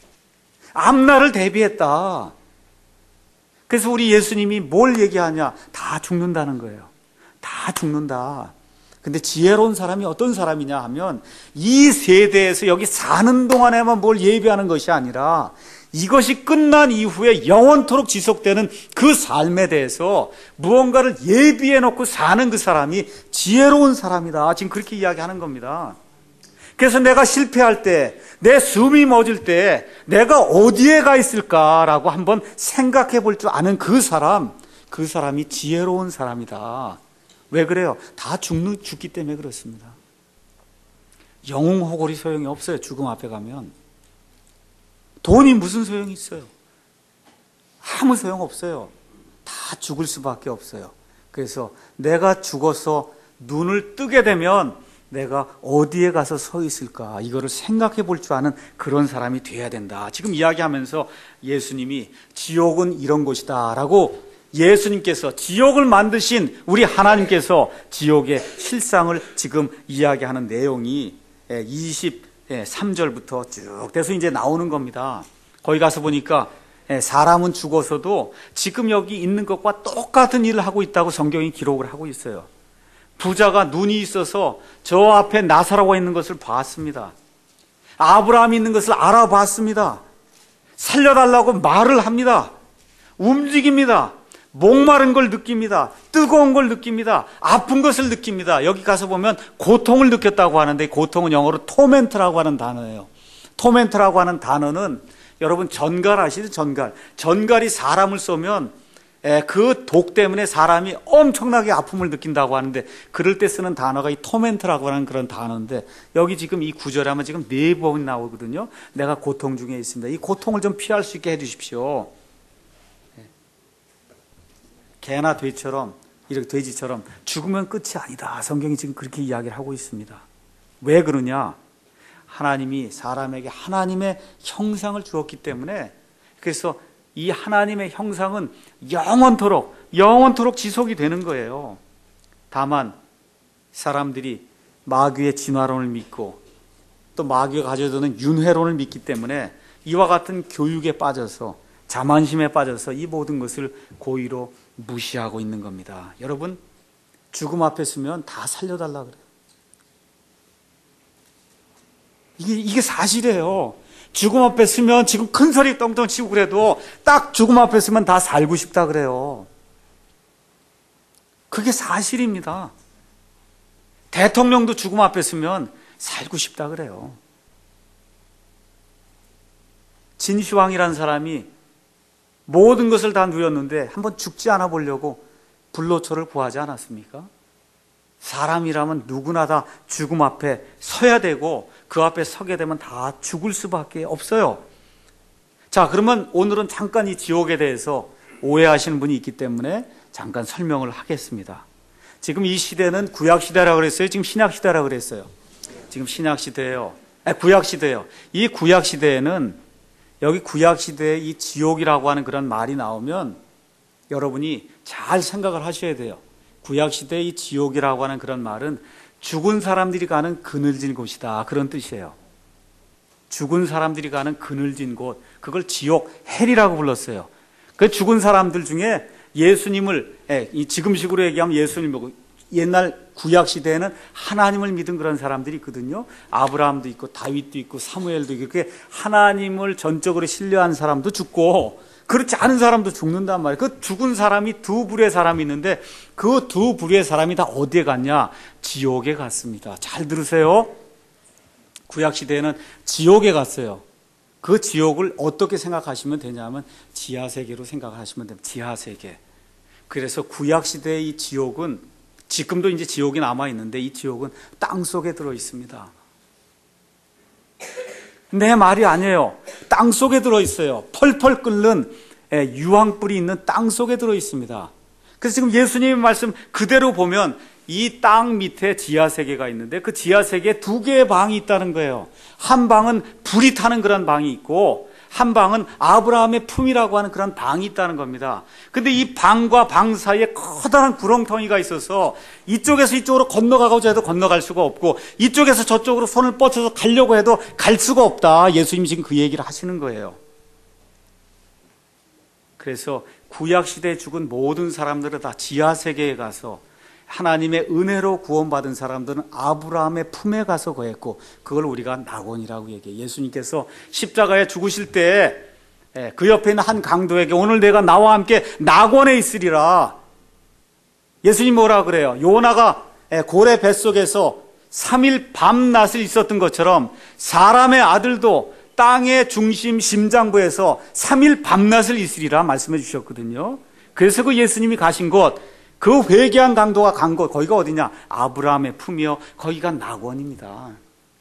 앞날을 대비했다. 그래서 우리 예수님이 뭘 얘기하냐? 다 죽는다는 거예요. 다 죽는다. 근데 지혜로운 사람이 어떤 사람이냐 하면 이 세대에서 여기 사는 동안에만 뭘 예비하는 것이 아니라 이것이 끝난 이후에 영원토록 지속되는 그 삶에 대해서 무언가를 예비해 놓고 사는 그 사람이 지혜로운 사람이다. 지금 그렇게 이야기하는 겁니다. 그래서 내가 실패할 때, 내 숨이 멎을 때 내가 어디에 가 있을까라고 한번 생각해 볼 줄 아는 그 사람, 그 사람이 지혜로운 사람이다. 왜 그래요? 다 죽는, 죽기 때문에 그렇습니다. 영웅 호골이 소용이 없어요. 죽음 앞에 가면. 돈이 무슨 소용이 있어요? 아무 소용 없어요. 다 죽을 수밖에 없어요. 그래서 내가 죽어서 눈을 뜨게 되면 내가 어디에 가서 서 있을까? 이거를 생각해 볼 줄 아는 그런 사람이 돼야 된다. 지금 이야기하면서 예수님이 지옥은 이런 곳이다 라고 예수님께서, 지옥을 만드신 우리 하나님께서 지옥의 실상을 지금 이야기하는 내용이 이십삼 절부터 쭉 돼서 이제 나오는 겁니다. 거기 가서 보니까 사람은 죽어서도 지금 여기 있는 것과 똑같은 일을 하고 있다고 성경이 기록을 하고 있어요. 부자가 눈이 있어서 저 앞에 나사로가 있는 것을 봤습니다. 아브라함이 있는 것을 알아봤습니다. 살려달라고 말을 합니다. 움직입니다. 목마른 걸 느낍니다. 뜨거운 걸 느낍니다. 아픈 것을 느낍니다. 여기 가서 보면 고통을 느꼈다고 하는데, 고통은 영어로 토멘트라고 하는 단어예요. 토멘트라고 하는 단어는 여러분 전갈 아시죠? 전갈. 전갈이 사람을 쏘면 그 독 때문에 사람이 엄청나게 아픔을 느낀다고 하는데, 그럴 때 쓰는 단어가 이 토멘트라고 하는 그런 단어인데, 여기 지금 이 구절에 하면 지금 네 번 나오거든요. 내가 고통 중에 있습니다. 이 고통을 좀 피할 수 있게 해주십시오. 개나 돼지처럼, 이렇게 돼지처럼 죽으면 끝이 아니다. 성경이 지금 그렇게 이야기를 하고 있습니다. 왜 그러냐? 하나님이 사람에게 하나님의 형상을 주었기 때문에, 그래서 이 하나님의 형상은 영원토록, 영원토록 지속이 되는 거예요. 다만 사람들이 마귀의 진화론을 믿고 또 마귀가 가져다는 윤회론을 믿기 때문에 이와 같은 교육에 빠져서, 자만심에 빠져서 이 모든 것을 고의로 무시하고 있는 겁니다. 여러분, 죽음 앞에 서면 다 살려달라 그래요. 이게, 이게 사실이에요. 죽음 앞에 서면 지금 큰 소리 떵떵 치고 그래도 딱 죽음 앞에 서면 다 살고 싶다 그래요. 그게 사실입니다. 대통령도 죽음 앞에 서면 살고 싶다 그래요. 진시황이라는 사람이 모든 것을 다 누렸는데 한번 죽지 않아 보려고 불로초를 구하지 않았습니까? 사람이라면 누구나 다 죽음 앞에 서야 되고, 그 앞에 서게 되면 다 죽을 수밖에 없어요. 자, 그러면 오늘은 잠깐 이 지옥에 대해서 오해하시는 분이 있기 때문에 잠깐 설명을 하겠습니다. 지금 이 시대는 구약시대라고 그랬어요? 지금 신약시대라고 그랬어요? 지금 신약시대예요. 아, 구약시대예요. 이 구약시대에는, 여기 구약시대에 이 지옥이라고 하는 그런 말이 나오면 여러분이 잘 생각을 하셔야 돼요. 구약시대의 이 지옥이라고 하는 그런 말은 죽은 사람들이 가는 그늘진 곳이다, 그런 뜻이에요. 죽은 사람들이 가는 그늘진 곳, 그걸 지옥, 헬이라고 불렀어요. 그 죽은 사람들 중에 예수님을, 이 지금식으로 얘기하면 예수님, 옛날 구약시대에는 하나님을 믿은 그런 사람들이 있거든요. 아브라함도 있고 다윗도 있고 사무엘도 있고, 그렇게 하나님을 전적으로 신뢰한 사람도 죽고 그렇지 않은 사람도 죽는단 말이에요. 그 죽은 사람이 두 부류의 사람이 있는데, 그 두 부류의 사람이 다 어디에 갔냐? 지옥에 갔습니다. 잘 들으세요. 구약시대에는 지옥에 갔어요. 그 지옥을 어떻게 생각하시면 되냐면 지하세계로 생각하시면 됩니다. 지하세계. 그래서 구약시대의 이 지옥은, 지금도 이제 지옥이 남아있는데, 이 지옥은 땅 속에 들어 있습니다. 내 말이 아니에요. 땅 속에 들어 있어요. 펄펄 끓는 유황불이 있는 땅 속에 들어 있습니다. 그래서 지금 예수님의 말씀 그대로 보면 이 땅 밑에 지하세계가 있는데, 그 지하세계에 두 개의 방이 있다는 거예요. 한 방은 불이 타는 그런 방이 있고, 한 방은 아브라함의 품이라고 하는 그런 방이 있다는 겁니다. 근데 이 방과 방 사이에 커다란 구렁텅이가 있어서 이쪽에서 이쪽으로 건너가고자 해도 건너갈 수가 없고, 이쪽에서 저쪽으로 손을 뻗쳐서 가려고 해도 갈 수가 없다. 예수님이 지금 그 얘기를 하시는 거예요. 그래서 구약시대에 죽은 모든 사람들은 다 지하세계에 가서 하나님의 은혜로 구원받은 사람들은 아브라함의 품에 가서 거했고, 그걸 우리가 낙원이라고 얘기해요. 예수님께서 십자가에 죽으실 때 그 옆에 있는 한 강도에게 오늘 내가 나와 함께 낙원에 있으리라. 예수님 뭐라 그래요? 요나가 고래 뱃속에서 삼 일 밤낮을 있었던 것처럼 사람의 아들도 땅의 중심 심장부에서 삼 일 밤낮을 있으리라 말씀해 주셨거든요. 그래서 그 예수님이 가신 곳, 그 회개한 강도가 간 곳, 거기가 어디냐? 아브라함의 품이요, 거기가 낙원입니다.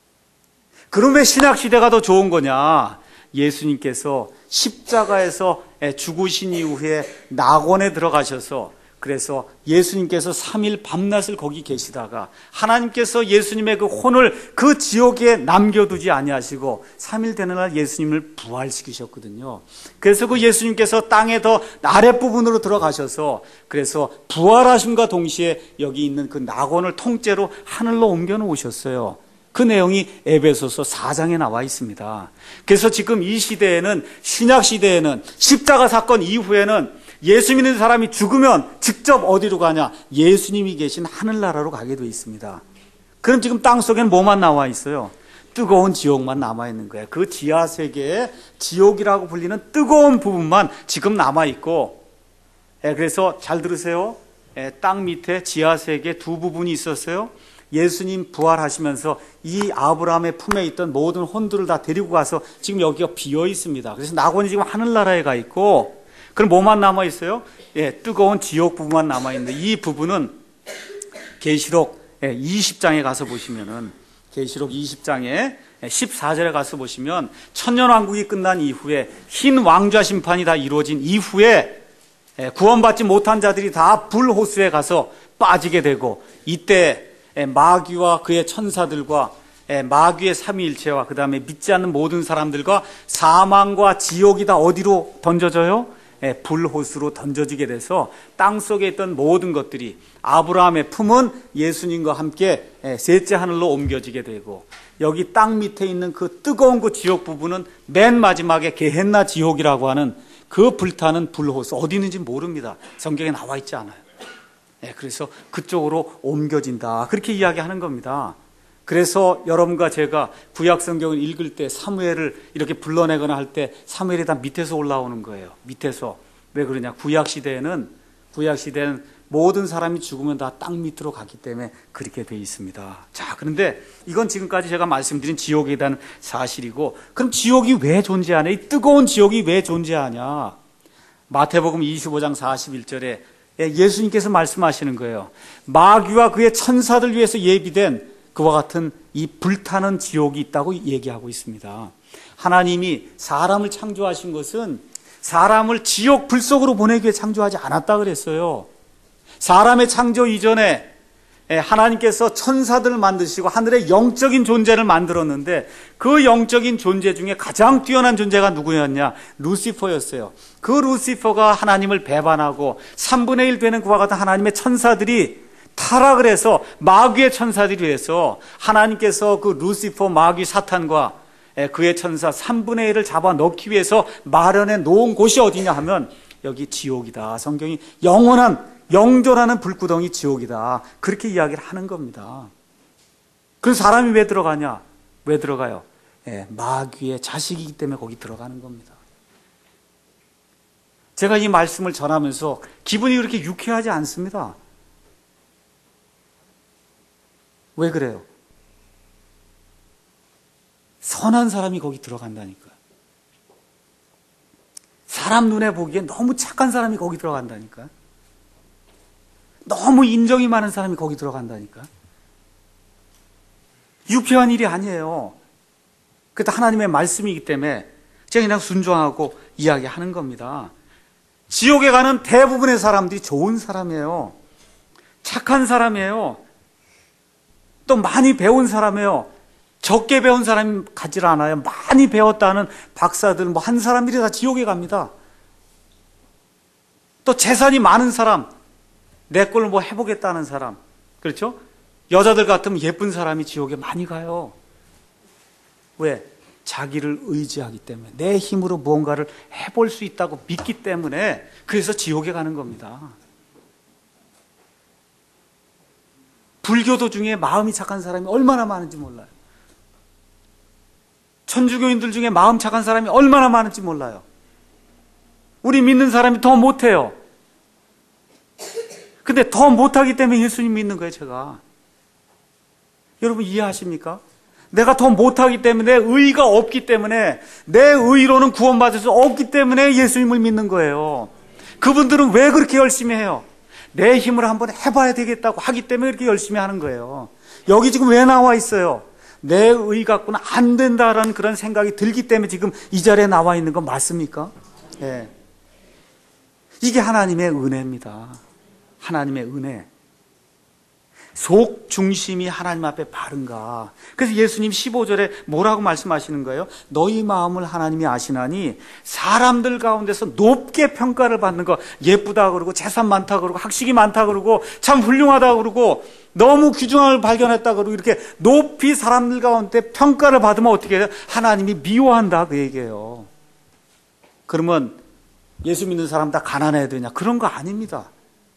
그럼 왜 신약시대가 더 좋은 거냐? 예수님께서 십자가에서 죽으신 이후에 낙원에 들어가셔서, 그래서 예수님께서 삼 일 밤낮을 거기 계시다가 하나님께서 예수님의 그 혼을 그 지옥에 남겨두지 아니하시고 삼 일 되는 날 예수님을 부활시키셨거든요. 그래서 그 예수님께서 땅에 더 아랫부분으로 들어가셔서, 그래서 부활하심과 동시에 여기 있는 그 낙원을 통째로 하늘로 옮겨 놓으셨어요. 그 내용이 에베소서 사 장에 나와 있습니다. 그래서 지금 이 시대에는, 신약 시대에는, 십자가 사건 이후에는 예수 믿는 사람이 죽으면 직접 어디로 가냐? 예수님이 계신 하늘나라로 가게 되어 있습니다. 그럼 지금 땅 속에는 뭐만 나와 있어요? 뜨거운 지옥만 남아 있는 거예요. 그 지하 세계에 지옥이라고 불리는 뜨거운 부분만 지금 남아 있고, 그래서 잘 들으세요. 땅 밑에 지하 세계 두 부분이 있었어요. 예수님 부활하시면서 이 아브라함의 품에 있던 모든 혼들을 다 데리고 가서 지금 여기가 비어 있습니다. 그래서 낙원이 지금 하늘나라에 가 있고, 그럼 뭐만 남아 있어요? 예, 뜨거운 지옥 부분만 남아 있는데, 이 부분은 계시록 이십 장에 가서 보시면은, 계시록 이십 장에 십사 절에 가서 보시면, 천년왕국이 끝난 이후에 흰 왕좌 심판이 다 이루어진 이후에 구원받지 못한 자들이 다 불호수에 가서 빠지게 되고, 이때 마귀와 그의 천사들과 마귀의 삼위일체와 그 다음에 믿지 않는 모든 사람들과 사망과 지옥이 다 어디로 던져져요? 불호수로 던져지게 돼서 땅속에 있던 모든 것들이, 아브라함의 품은 예수님과 함께 셋째 하늘로 옮겨지게 되고, 여기 땅 밑에 있는 그 뜨거운 그 지옥 부분은 맨 마지막에 게헨나 지옥이라고 하는 그 불타는 불호수, 어디 있는지 모릅니다. 성경에 나와 있지 않아요. 네, 그래서 그쪽으로 옮겨진다, 그렇게 이야기하는 겁니다. 그래서 여러분과 제가 구약 성경을 읽을 때 사무엘을 이렇게 불러내거나 할 때 사무엘이 다 밑에서 올라오는 거예요. 밑에서. 왜 그러냐? 구약 시대에는 구약 시대는 모든 사람이 죽으면 다 땅 밑으로 가기 때문에 그렇게 돼 있습니다. 자, 그런데 이건 지금까지 제가 말씀드린 지옥에 대한 사실이고, 그럼 지옥이 왜 존재하냐? 이 뜨거운 지옥이 왜 존재하냐? 마태복음 이십오 장 사십일 절에 예수님께서 말씀하시는 거예요. 마귀와 그의 천사들 위해서 예비된 그와 같은 이 불타는 지옥이 있다고 얘기하고 있습니다. 하나님이 사람을 창조하신 것은 사람을 지옥 불 속으로 보내기 위해 창조하지 않았다 그랬어요. 사람의 창조 이전에 하나님께서 천사들을 만드시고 하늘의 영적인 존재를 만들었는데, 그 영적인 존재 중에 가장 뛰어난 존재가 누구였냐? 루시퍼였어요. 그 루시퍼가 하나님을 배반하고 삼분의 일 되는 그와 같은 하나님의 천사들이 타락을 해서, 마귀의 천사들이 해서 하나님께서 그 루시퍼, 마귀, 사탄과 그의 천사 삼분의 일을 잡아 넣기 위해서 마련해 놓은 곳이 어디냐 하면 여기 지옥이다. 성경이 영원한 영존하는 불구덩이 지옥이다, 그렇게 이야기를 하는 겁니다. 그래서 사람이 왜 들어가냐? 왜 들어가요? 예, 마귀의 자식이기 때문에 거기 들어가는 겁니다. 제가 이 말씀을 전하면서 기분이 그렇게 유쾌하지 않습니다. 왜 그래요? 선한 사람이 거기 들어간다니까요. 사람 눈에 보기엔 너무 착한 사람이 거기 들어간다니까요. 너무 인정이 많은 사람이 거기 들어간다니까. 유쾌한 일이 아니에요. 그것도 하나님의 말씀이기 때문에 제가 그냥 순종하고 이야기하는 겁니다. 지옥에 가는 대부분의 사람들이 좋은 사람이에요. 착한 사람이에요. 또 많이 배운 사람이에요. 적게 배운 사람이 가지 않아요. 많이 배웠다는 박사들 뭐 한 사람들이 다 지옥에 갑니다. 또 재산이 많은 사람, 내 걸 뭐 해보겠다는 사람, 그렇죠? 여자들 같으면 예쁜 사람이 지옥에 많이 가요. 왜? 자기를 의지하기 때문에, 내 힘으로 무언가를 해볼 수 있다고 믿기 때문에 그래서 지옥에 가는 겁니다. 불교도 중에 마음이 착한 사람이 얼마나 많은지 몰라요. 천주교인들 중에 마음 착한 사람이 얼마나 많은지 몰라요. 우리 믿는 사람이 더 못해요. 근데 더 못하기 때문에 예수님 믿는 거예요, 제가. 여러분 이해하십니까? 내가 더 못하기 때문에, 의의가 없기 때문에, 내 의의로는 구원받을 수 없기 때문에 예수님을 믿는 거예요. 그분들은 왜 그렇게 열심히 해요? 내 힘으로 한번 해봐야 되겠다고 하기 때문에 그렇게 열심히 하는 거예요. 여기 지금 왜 나와 있어요? 내 의 갖고는 안 된다라는 그런 생각이 들기 때문에 지금 이 자리에 나와 있는 건 맞습니까? 예. 이게 하나님의 은혜입니다. 하나님의 은혜. 속 중심이 하나님 앞에 바른가. 그래서 예수님 십오 절에 뭐라고 말씀하시는 거예요? 너희 마음을 하나님이 아시나니 사람들 가운데서 높게 평가를 받는 거, 예쁘다 그러고 재산 많다 그러고 학식이 많다 그러고 참 훌륭하다 그러고 너무 귀중함을 발견했다 그러고 이렇게 높이 사람들 가운데 평가를 받으면 어떻게 해요? 하나님이 미워한다 그 얘기예요. 그러면 예수 믿는 사람 다 가난해야 되냐? 그런 거 아닙니다.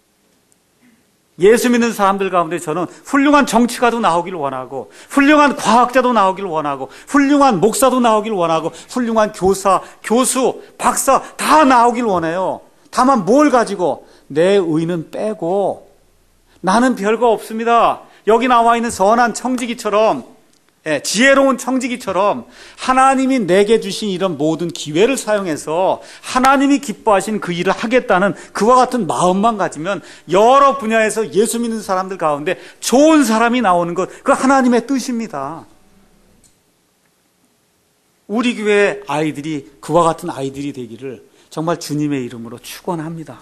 예수 믿는 사람들 가운데 저는 훌륭한 정치가도 나오길 원하고, 훌륭한 과학자도 나오길 원하고, 훌륭한 목사도 나오길 원하고, 훌륭한 교사, 교수, 박사 다 나오길 원해요. 다만 뭘 가지고? 내 의는 빼고, 나는 별거 없습니다. 여기 나와 있는 선한 청지기처럼, 예, 지혜로운 청지기처럼 하나님이 내게 주신 이런 모든 기회를 사용해서 하나님이 기뻐하신 그 일을 하겠다는 그와 같은 마음만 가지면 여러 분야에서 예수 믿는 사람들 가운데 좋은 사람이 나오는 것, 그 하나님의 뜻입니다. 우리 교회 아이들이 그와 같은 아이들이 되기를 정말 주님의 이름으로 축원합니다.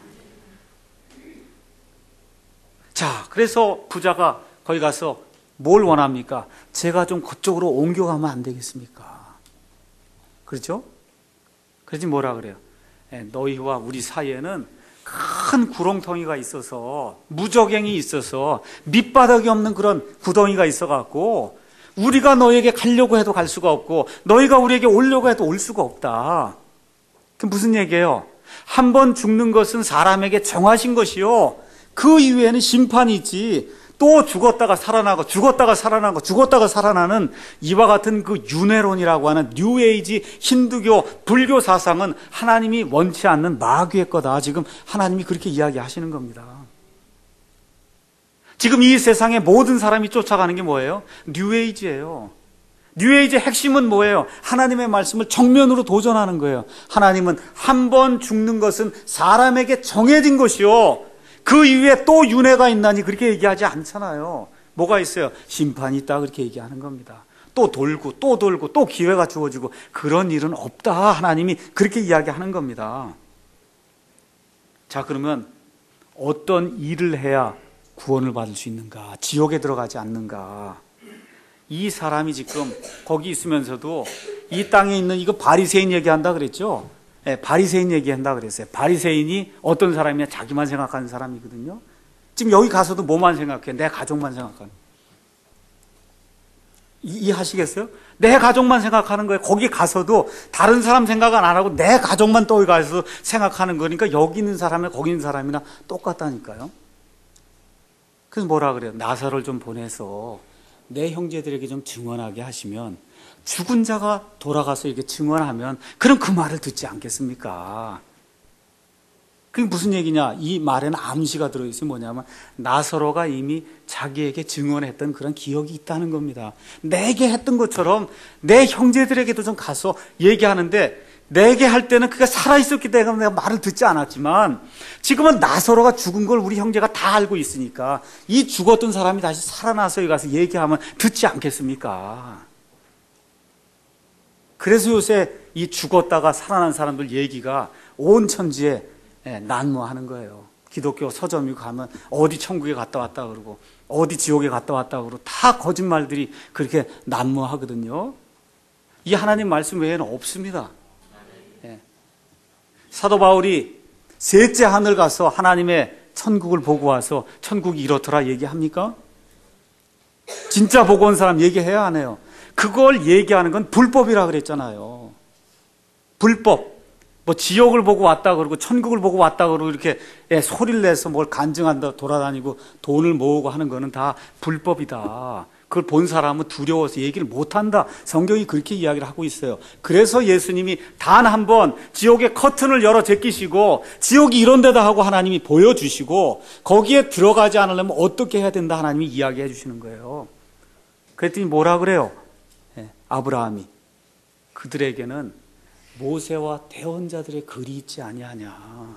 자, 그래서 부자가 거기 가서 뭘 원합니까? 제가 좀 그쪽으로 옮겨가면 안 되겠습니까? 그렇죠? 그러지 뭐라 그래요? 너희와 우리 사이에는 큰 구렁텅이가 있어서, 무적행이 있어서, 밑바닥이 없는 그런 구덩이가 있어갖고 우리가 너에게 가려고 해도 갈 수가 없고 너희가 우리에게 오려고 해도 올 수가 없다. 그 무슨 얘기예요? 한 번 죽는 것은 사람에게 정하신 것이요, 그 이후에는 심판이 있지. 또 죽었다가 살아나고 죽었다가 살아나고 죽었다가 살아나는 이와 같은 그 윤회론이라고 하는 뉴에이지 힌두교 불교 사상은 하나님이 원치 않는 마귀의 거다. 지금 하나님이 그렇게 이야기하시는 겁니다. 지금 이 세상의 모든 사람이 쫓아가는 게 뭐예요? 뉴에이지예요. 뉴에이지의 핵심은 뭐예요? 하나님의 말씀을 정면으로 도전하는 거예요. 하나님은 한 번 죽는 것은 사람에게 정해진 것이요, 그 이후에 또 윤회가 있나니 그렇게 얘기하지 않잖아요. 뭐가 있어요? 심판이 있다 그렇게 얘기하는 겁니다. 또 돌고 또 돌고 또 기회가 주어지고 그런 일은 없다. 하나님이 그렇게 이야기하는 겁니다. 자, 그러면 어떤 일을 해야 구원을 받을 수 있는가? 지옥에 들어가지 않는가? 이 사람이 지금 거기 있으면서도 이 땅에 있는 이거 바리새인 얘기한다 그랬죠? 네, 바리새인 얘기한다 그랬어요. 바리새인이 어떤 사람이냐? 자기만 생각하는 사람이거든요. 지금 여기 가서도 뭐만 생각해? 내 가족만 생각하는. 이해하시겠어요? 내 가족만 생각하는 거예요. 거기 가서도 다른 사람 생각은 안 하고 내 가족만 또 가서 생각하는 거니까 여기 있는 사람이나 거기 있는 사람이나 똑같다니까요. 그래서 뭐라 그래요? 나사로를 좀 보내서 내 형제들에게 좀 증언하게 하시면, 죽은 자가 돌아가서 이렇게 증언하면 그럼 그 말을 듣지 않겠습니까? 그게 무슨 얘기냐? 이 말에는 암시가 들어있어요. 뭐냐면 나사로가 이미 자기에게 증언했던 그런 기억이 있다는 겁니다. 내게 했던 것처럼 내 형제들에게도 좀 가서 얘기하는데, 내게 할 때는 그가 살아있었기 때문에 내가 말을 듣지 않았지만 지금은 나사로가 죽은 걸 우리 형제가 다 알고 있으니까 이 죽었던 사람이 다시 살아나서 여기 가서 얘기하면 듣지 않겠습니까? 그래서 요새 이 죽었다가 살아난 사람들 얘기가 온 천지에 난무하는 거예요. 기독교 서점에 가면 어디 천국에 갔다 왔다 그러고 어디 지옥에 갔다 왔다 그러고 다 거짓말들이 그렇게 난무하거든요. 이 하나님 말씀 외에는 없습니다. 예. 사도 바울이 셋째 하늘 가서 하나님의 천국을 보고 와서 천국이 이렇더라 얘기합니까? 진짜 보고 온 사람 얘기해야 하네요. 그걸 얘기하는 건 불법이라 그랬잖아요. 불법. 뭐 지옥을 보고 왔다 그러고 천국을 보고 왔다 그러고 이렇게 예, 소리를 내서 뭘 간증한다 돌아다니고 돈을 모으고 하는 거는 다 불법이다. 그걸 본 사람은 두려워서 얘기를 못한다. 성경이 그렇게 이야기를 하고 있어요. 그래서 예수님이 단 한 번 지옥의 커튼을 열어 제끼시고 지옥이 이런 데다 하고 하나님이 보여주시고 거기에 들어가지 않으려면 어떻게 해야 된다 하나님이 이야기해 주시는 거예요. 그랬더니 뭐라 그래요? 예, 아브라함이 그들에게는 모세와 대언자들의 글이 있지 아니하냐.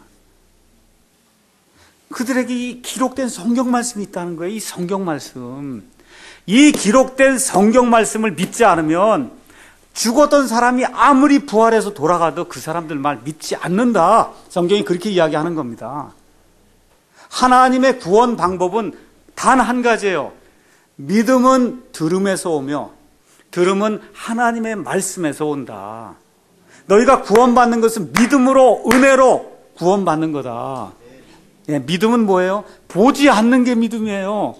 그들에게 이 기록된 성경 말씀이 있다는 거예요. 이 성경 말씀. 이 기록된 성경 말씀을 믿지 않으면 죽었던 사람이 아무리 부활해서 돌아가도 그 사람들 말 믿지 않는다. 성경이 그렇게 이야기하는 겁니다. 하나님의 구원 방법은 단 한 가지예요. 믿음은 들음에서 오며 들음은 하나님의 말씀에서 온다. 너희가 구원받는 것은 믿음으로 은혜로 구원받는 거다. 예, 믿음은 뭐예요? 보지 않는 게 믿음이에요.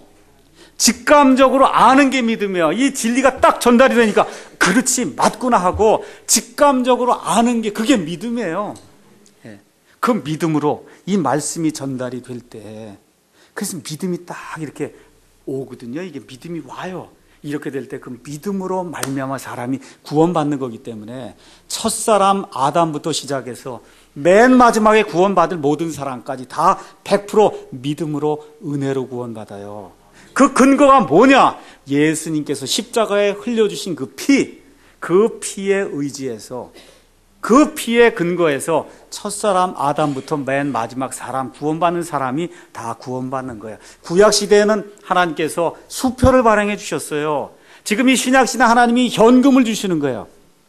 직감적으로 아는 게 믿음이에요. 이 진리가 딱 전달이 되니까 그렇지 맞구나 하고 직감적으로 아는 게 그게 믿음이에요. 예, 그 믿음으로 이 말씀이 전달이 될 때 그래서 믿음이 딱 이렇게 오거든요. 이게 믿음이 와요. 이렇게 될 때 그 믿음으로 말미암아 사람이 구원받는 거기 때문에 첫사람 아담부터 시작해서 맨 마지막에 구원받을 모든 사람까지 다 백 퍼센트 믿음으로 은혜로 구원받아요. 그 근거가 뭐냐? 예수님께서 십자가에 흘려주신 그 피, 그 피에 의지해서 그 피에 근거해서 첫사람 아담부터 맨 마지막 사람 구원받는 사람이 다 구원받는 거예요. 구약시대에는 하나님께서 수표를 발행해 주셨어요. 지금 이 신약시대 하나님이 현금을 주시는 거예요.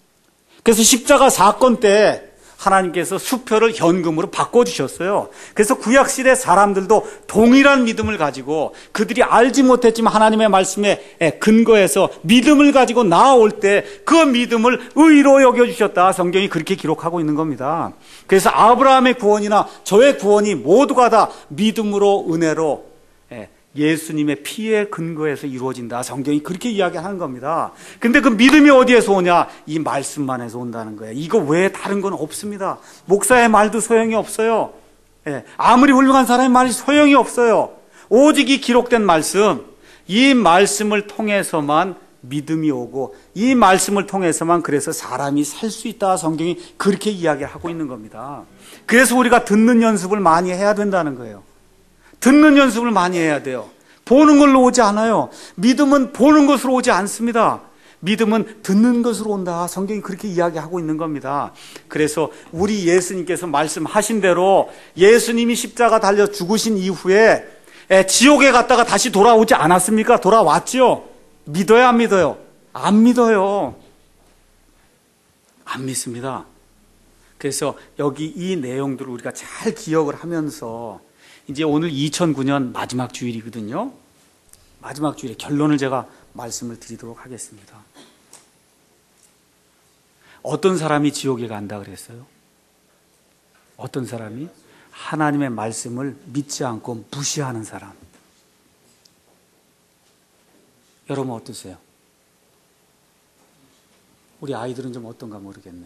그래서 십자가 사건 때 하나님께서 수표를 현금으로 바꿔주셨어요. 그래서 구약시대 사람들도 동일한 믿음을 가지고 그들이 알지 못했지만 하나님의 말씀에 근거해서 믿음을 가지고 나아올 때 그 믿음을 의로 여겨주셨다. 성경이 그렇게 기록하고 있는 겁니다. 그래서 아브라함의 구원이나 저의 구원이 모두가 다 믿음으로 은혜로 예수님의 피에 근거해서 이루어진다. 성경이 그렇게 이야기하는 겁니다. 근데 그 믿음이 어디에서 오냐? 이 말씀만에서 온다는 거예요. 이거 외에 다른 건 없습니다. 목사의 말도 소용이 없어요. 예, 아무리 훌륭한 사람의 말이 소용이 없어요. 오직 이 기록된 말씀, 이 말씀을 통해서만 믿음이 오고 이 말씀을 통해서만 그래서 사람이 살 수 있다. 성경이 그렇게 이야기하고 있는 겁니다. 그래서 우리가 듣는 연습을 많이 해야 된다는 거예요. 듣는 연습을 많이 해야 돼요. 보는 걸로 오지 않아요. 믿음은 보는 것으로 오지 않습니다. 믿음은 듣는 것으로 온다. 성경이 그렇게 이야기하고 있는 겁니다. 그래서 우리 예수님께서 말씀하신 대로 예수님이 십자가 달려 죽으신 이후에 지옥에 갔다가 다시 돌아오지 않았습니까? 돌아왔죠. 믿어요, 안 믿어요? 안 믿어요. 안 믿습니다. 그래서 여기 이 내용들을 우리가 잘 기억을 하면서 이제 오늘 이천구 년 마지막 주일이거든요. 마지막 주일에 결론을 제가 말씀을 드리도록 하겠습니다. 어떤 사람이 지옥에 간다 그랬어요? 어떤 사람이? 하나님의 말씀을 믿지 않고 무시하는 사람. 여러분 어떠세요? 우리 아이들은 좀 어떤가 모르겠네.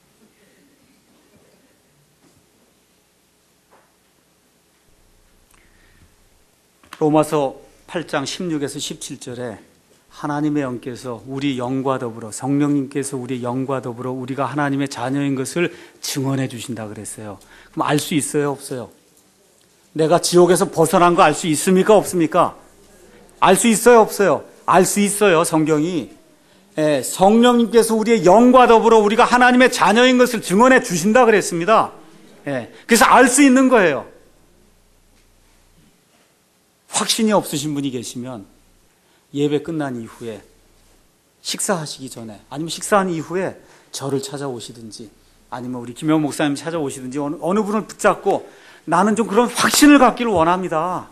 로마서 팔 장 십육에서 십칠 절에 하나님의 영께서 우리 영과 더불어 성령님께서 우리 영과 더불어 우리가 하나님의 자녀인 것을 증언해 주신다 그랬어요. 그럼 알 수 있어요, 없어요? 내가 지옥에서 벗어난 거 알 수 있습니까, 없습니까? 알 수 있어요, 없어요? 알 수 있어요. 성경이 예, 성령님께서 우리의 영과 더불어 우리가 하나님의 자녀인 것을 증언해 주신다 그랬습니다. 예, 그래서 알 수 있는 거예요. 확신이 없으신 분이 계시면 예배 끝난 이후에 식사하시기 전에 아니면 식사한 이후에 저를 찾아오시든지 아니면 우리 김영 목사님 찾아오시든지 어느, 어느 분을 붙잡고 나는 좀 그런 확신을 갖기를 원합니다.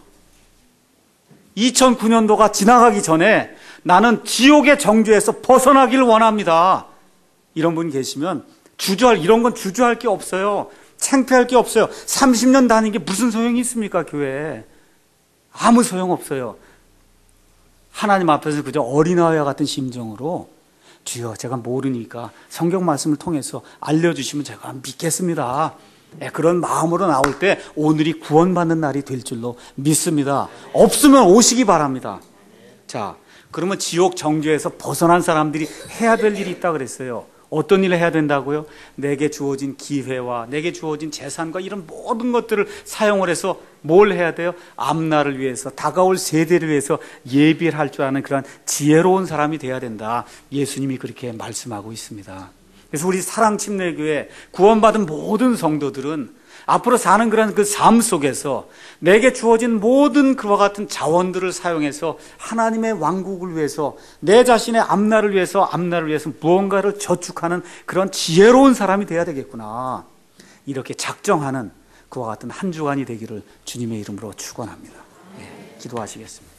이천구 년도가 지나가기 전에 나는 지옥의 정죄에서 벗어나기를 원합니다. 이런 분 계시면 주저할 이런 건 주저할 게 없어요. 창피할 게 없어요. 삼십 년 다니는 게 무슨 소용이 있습니까, 교회에. 아무 소용없어요. 하나님 앞에서 그저 어린아이와 같은 심정으로 주여 제가 모르니까 성경 말씀을 통해서 알려주시면 제가 믿겠습니다. 예, 그런 마음으로 나올 때 오늘이 구원받는 날이 될 줄로 믿습니다. 없으면 오시기 바랍니다. 자, 그러면 지옥 정죄에서 벗어난 사람들이 해야 될 일이 있다 그랬어요. 어떤 일을 해야 된다고요? 내게 주어진 기회와 내게 주어진 재산과 이런 모든 것들을 사용을 해서 뭘 해야 돼요? 앞날을 위해서, 다가올 세대를 위해서 예비를 할 줄 아는 그런 지혜로운 사람이 돼야 된다. 예수님이 그렇게 말씀하고 있습니다. 그래서 우리 사랑침례교회 구원받은 모든 성도들은 앞으로 사는 그런 그 삶 속에서 내게 주어진 모든 그와 같은 자원들을 사용해서 하나님의 왕국을 위해서, 내 자신의 앞날을 위해서, 앞날을 위해서 무언가를 저축하는 그런 지혜로운 사람이 돼야 되겠구나. 이렇게 작정하는 그와 같은 한 주간이 되기를 주님의 이름으로 축원합니다. 예, 기도하시겠습니다.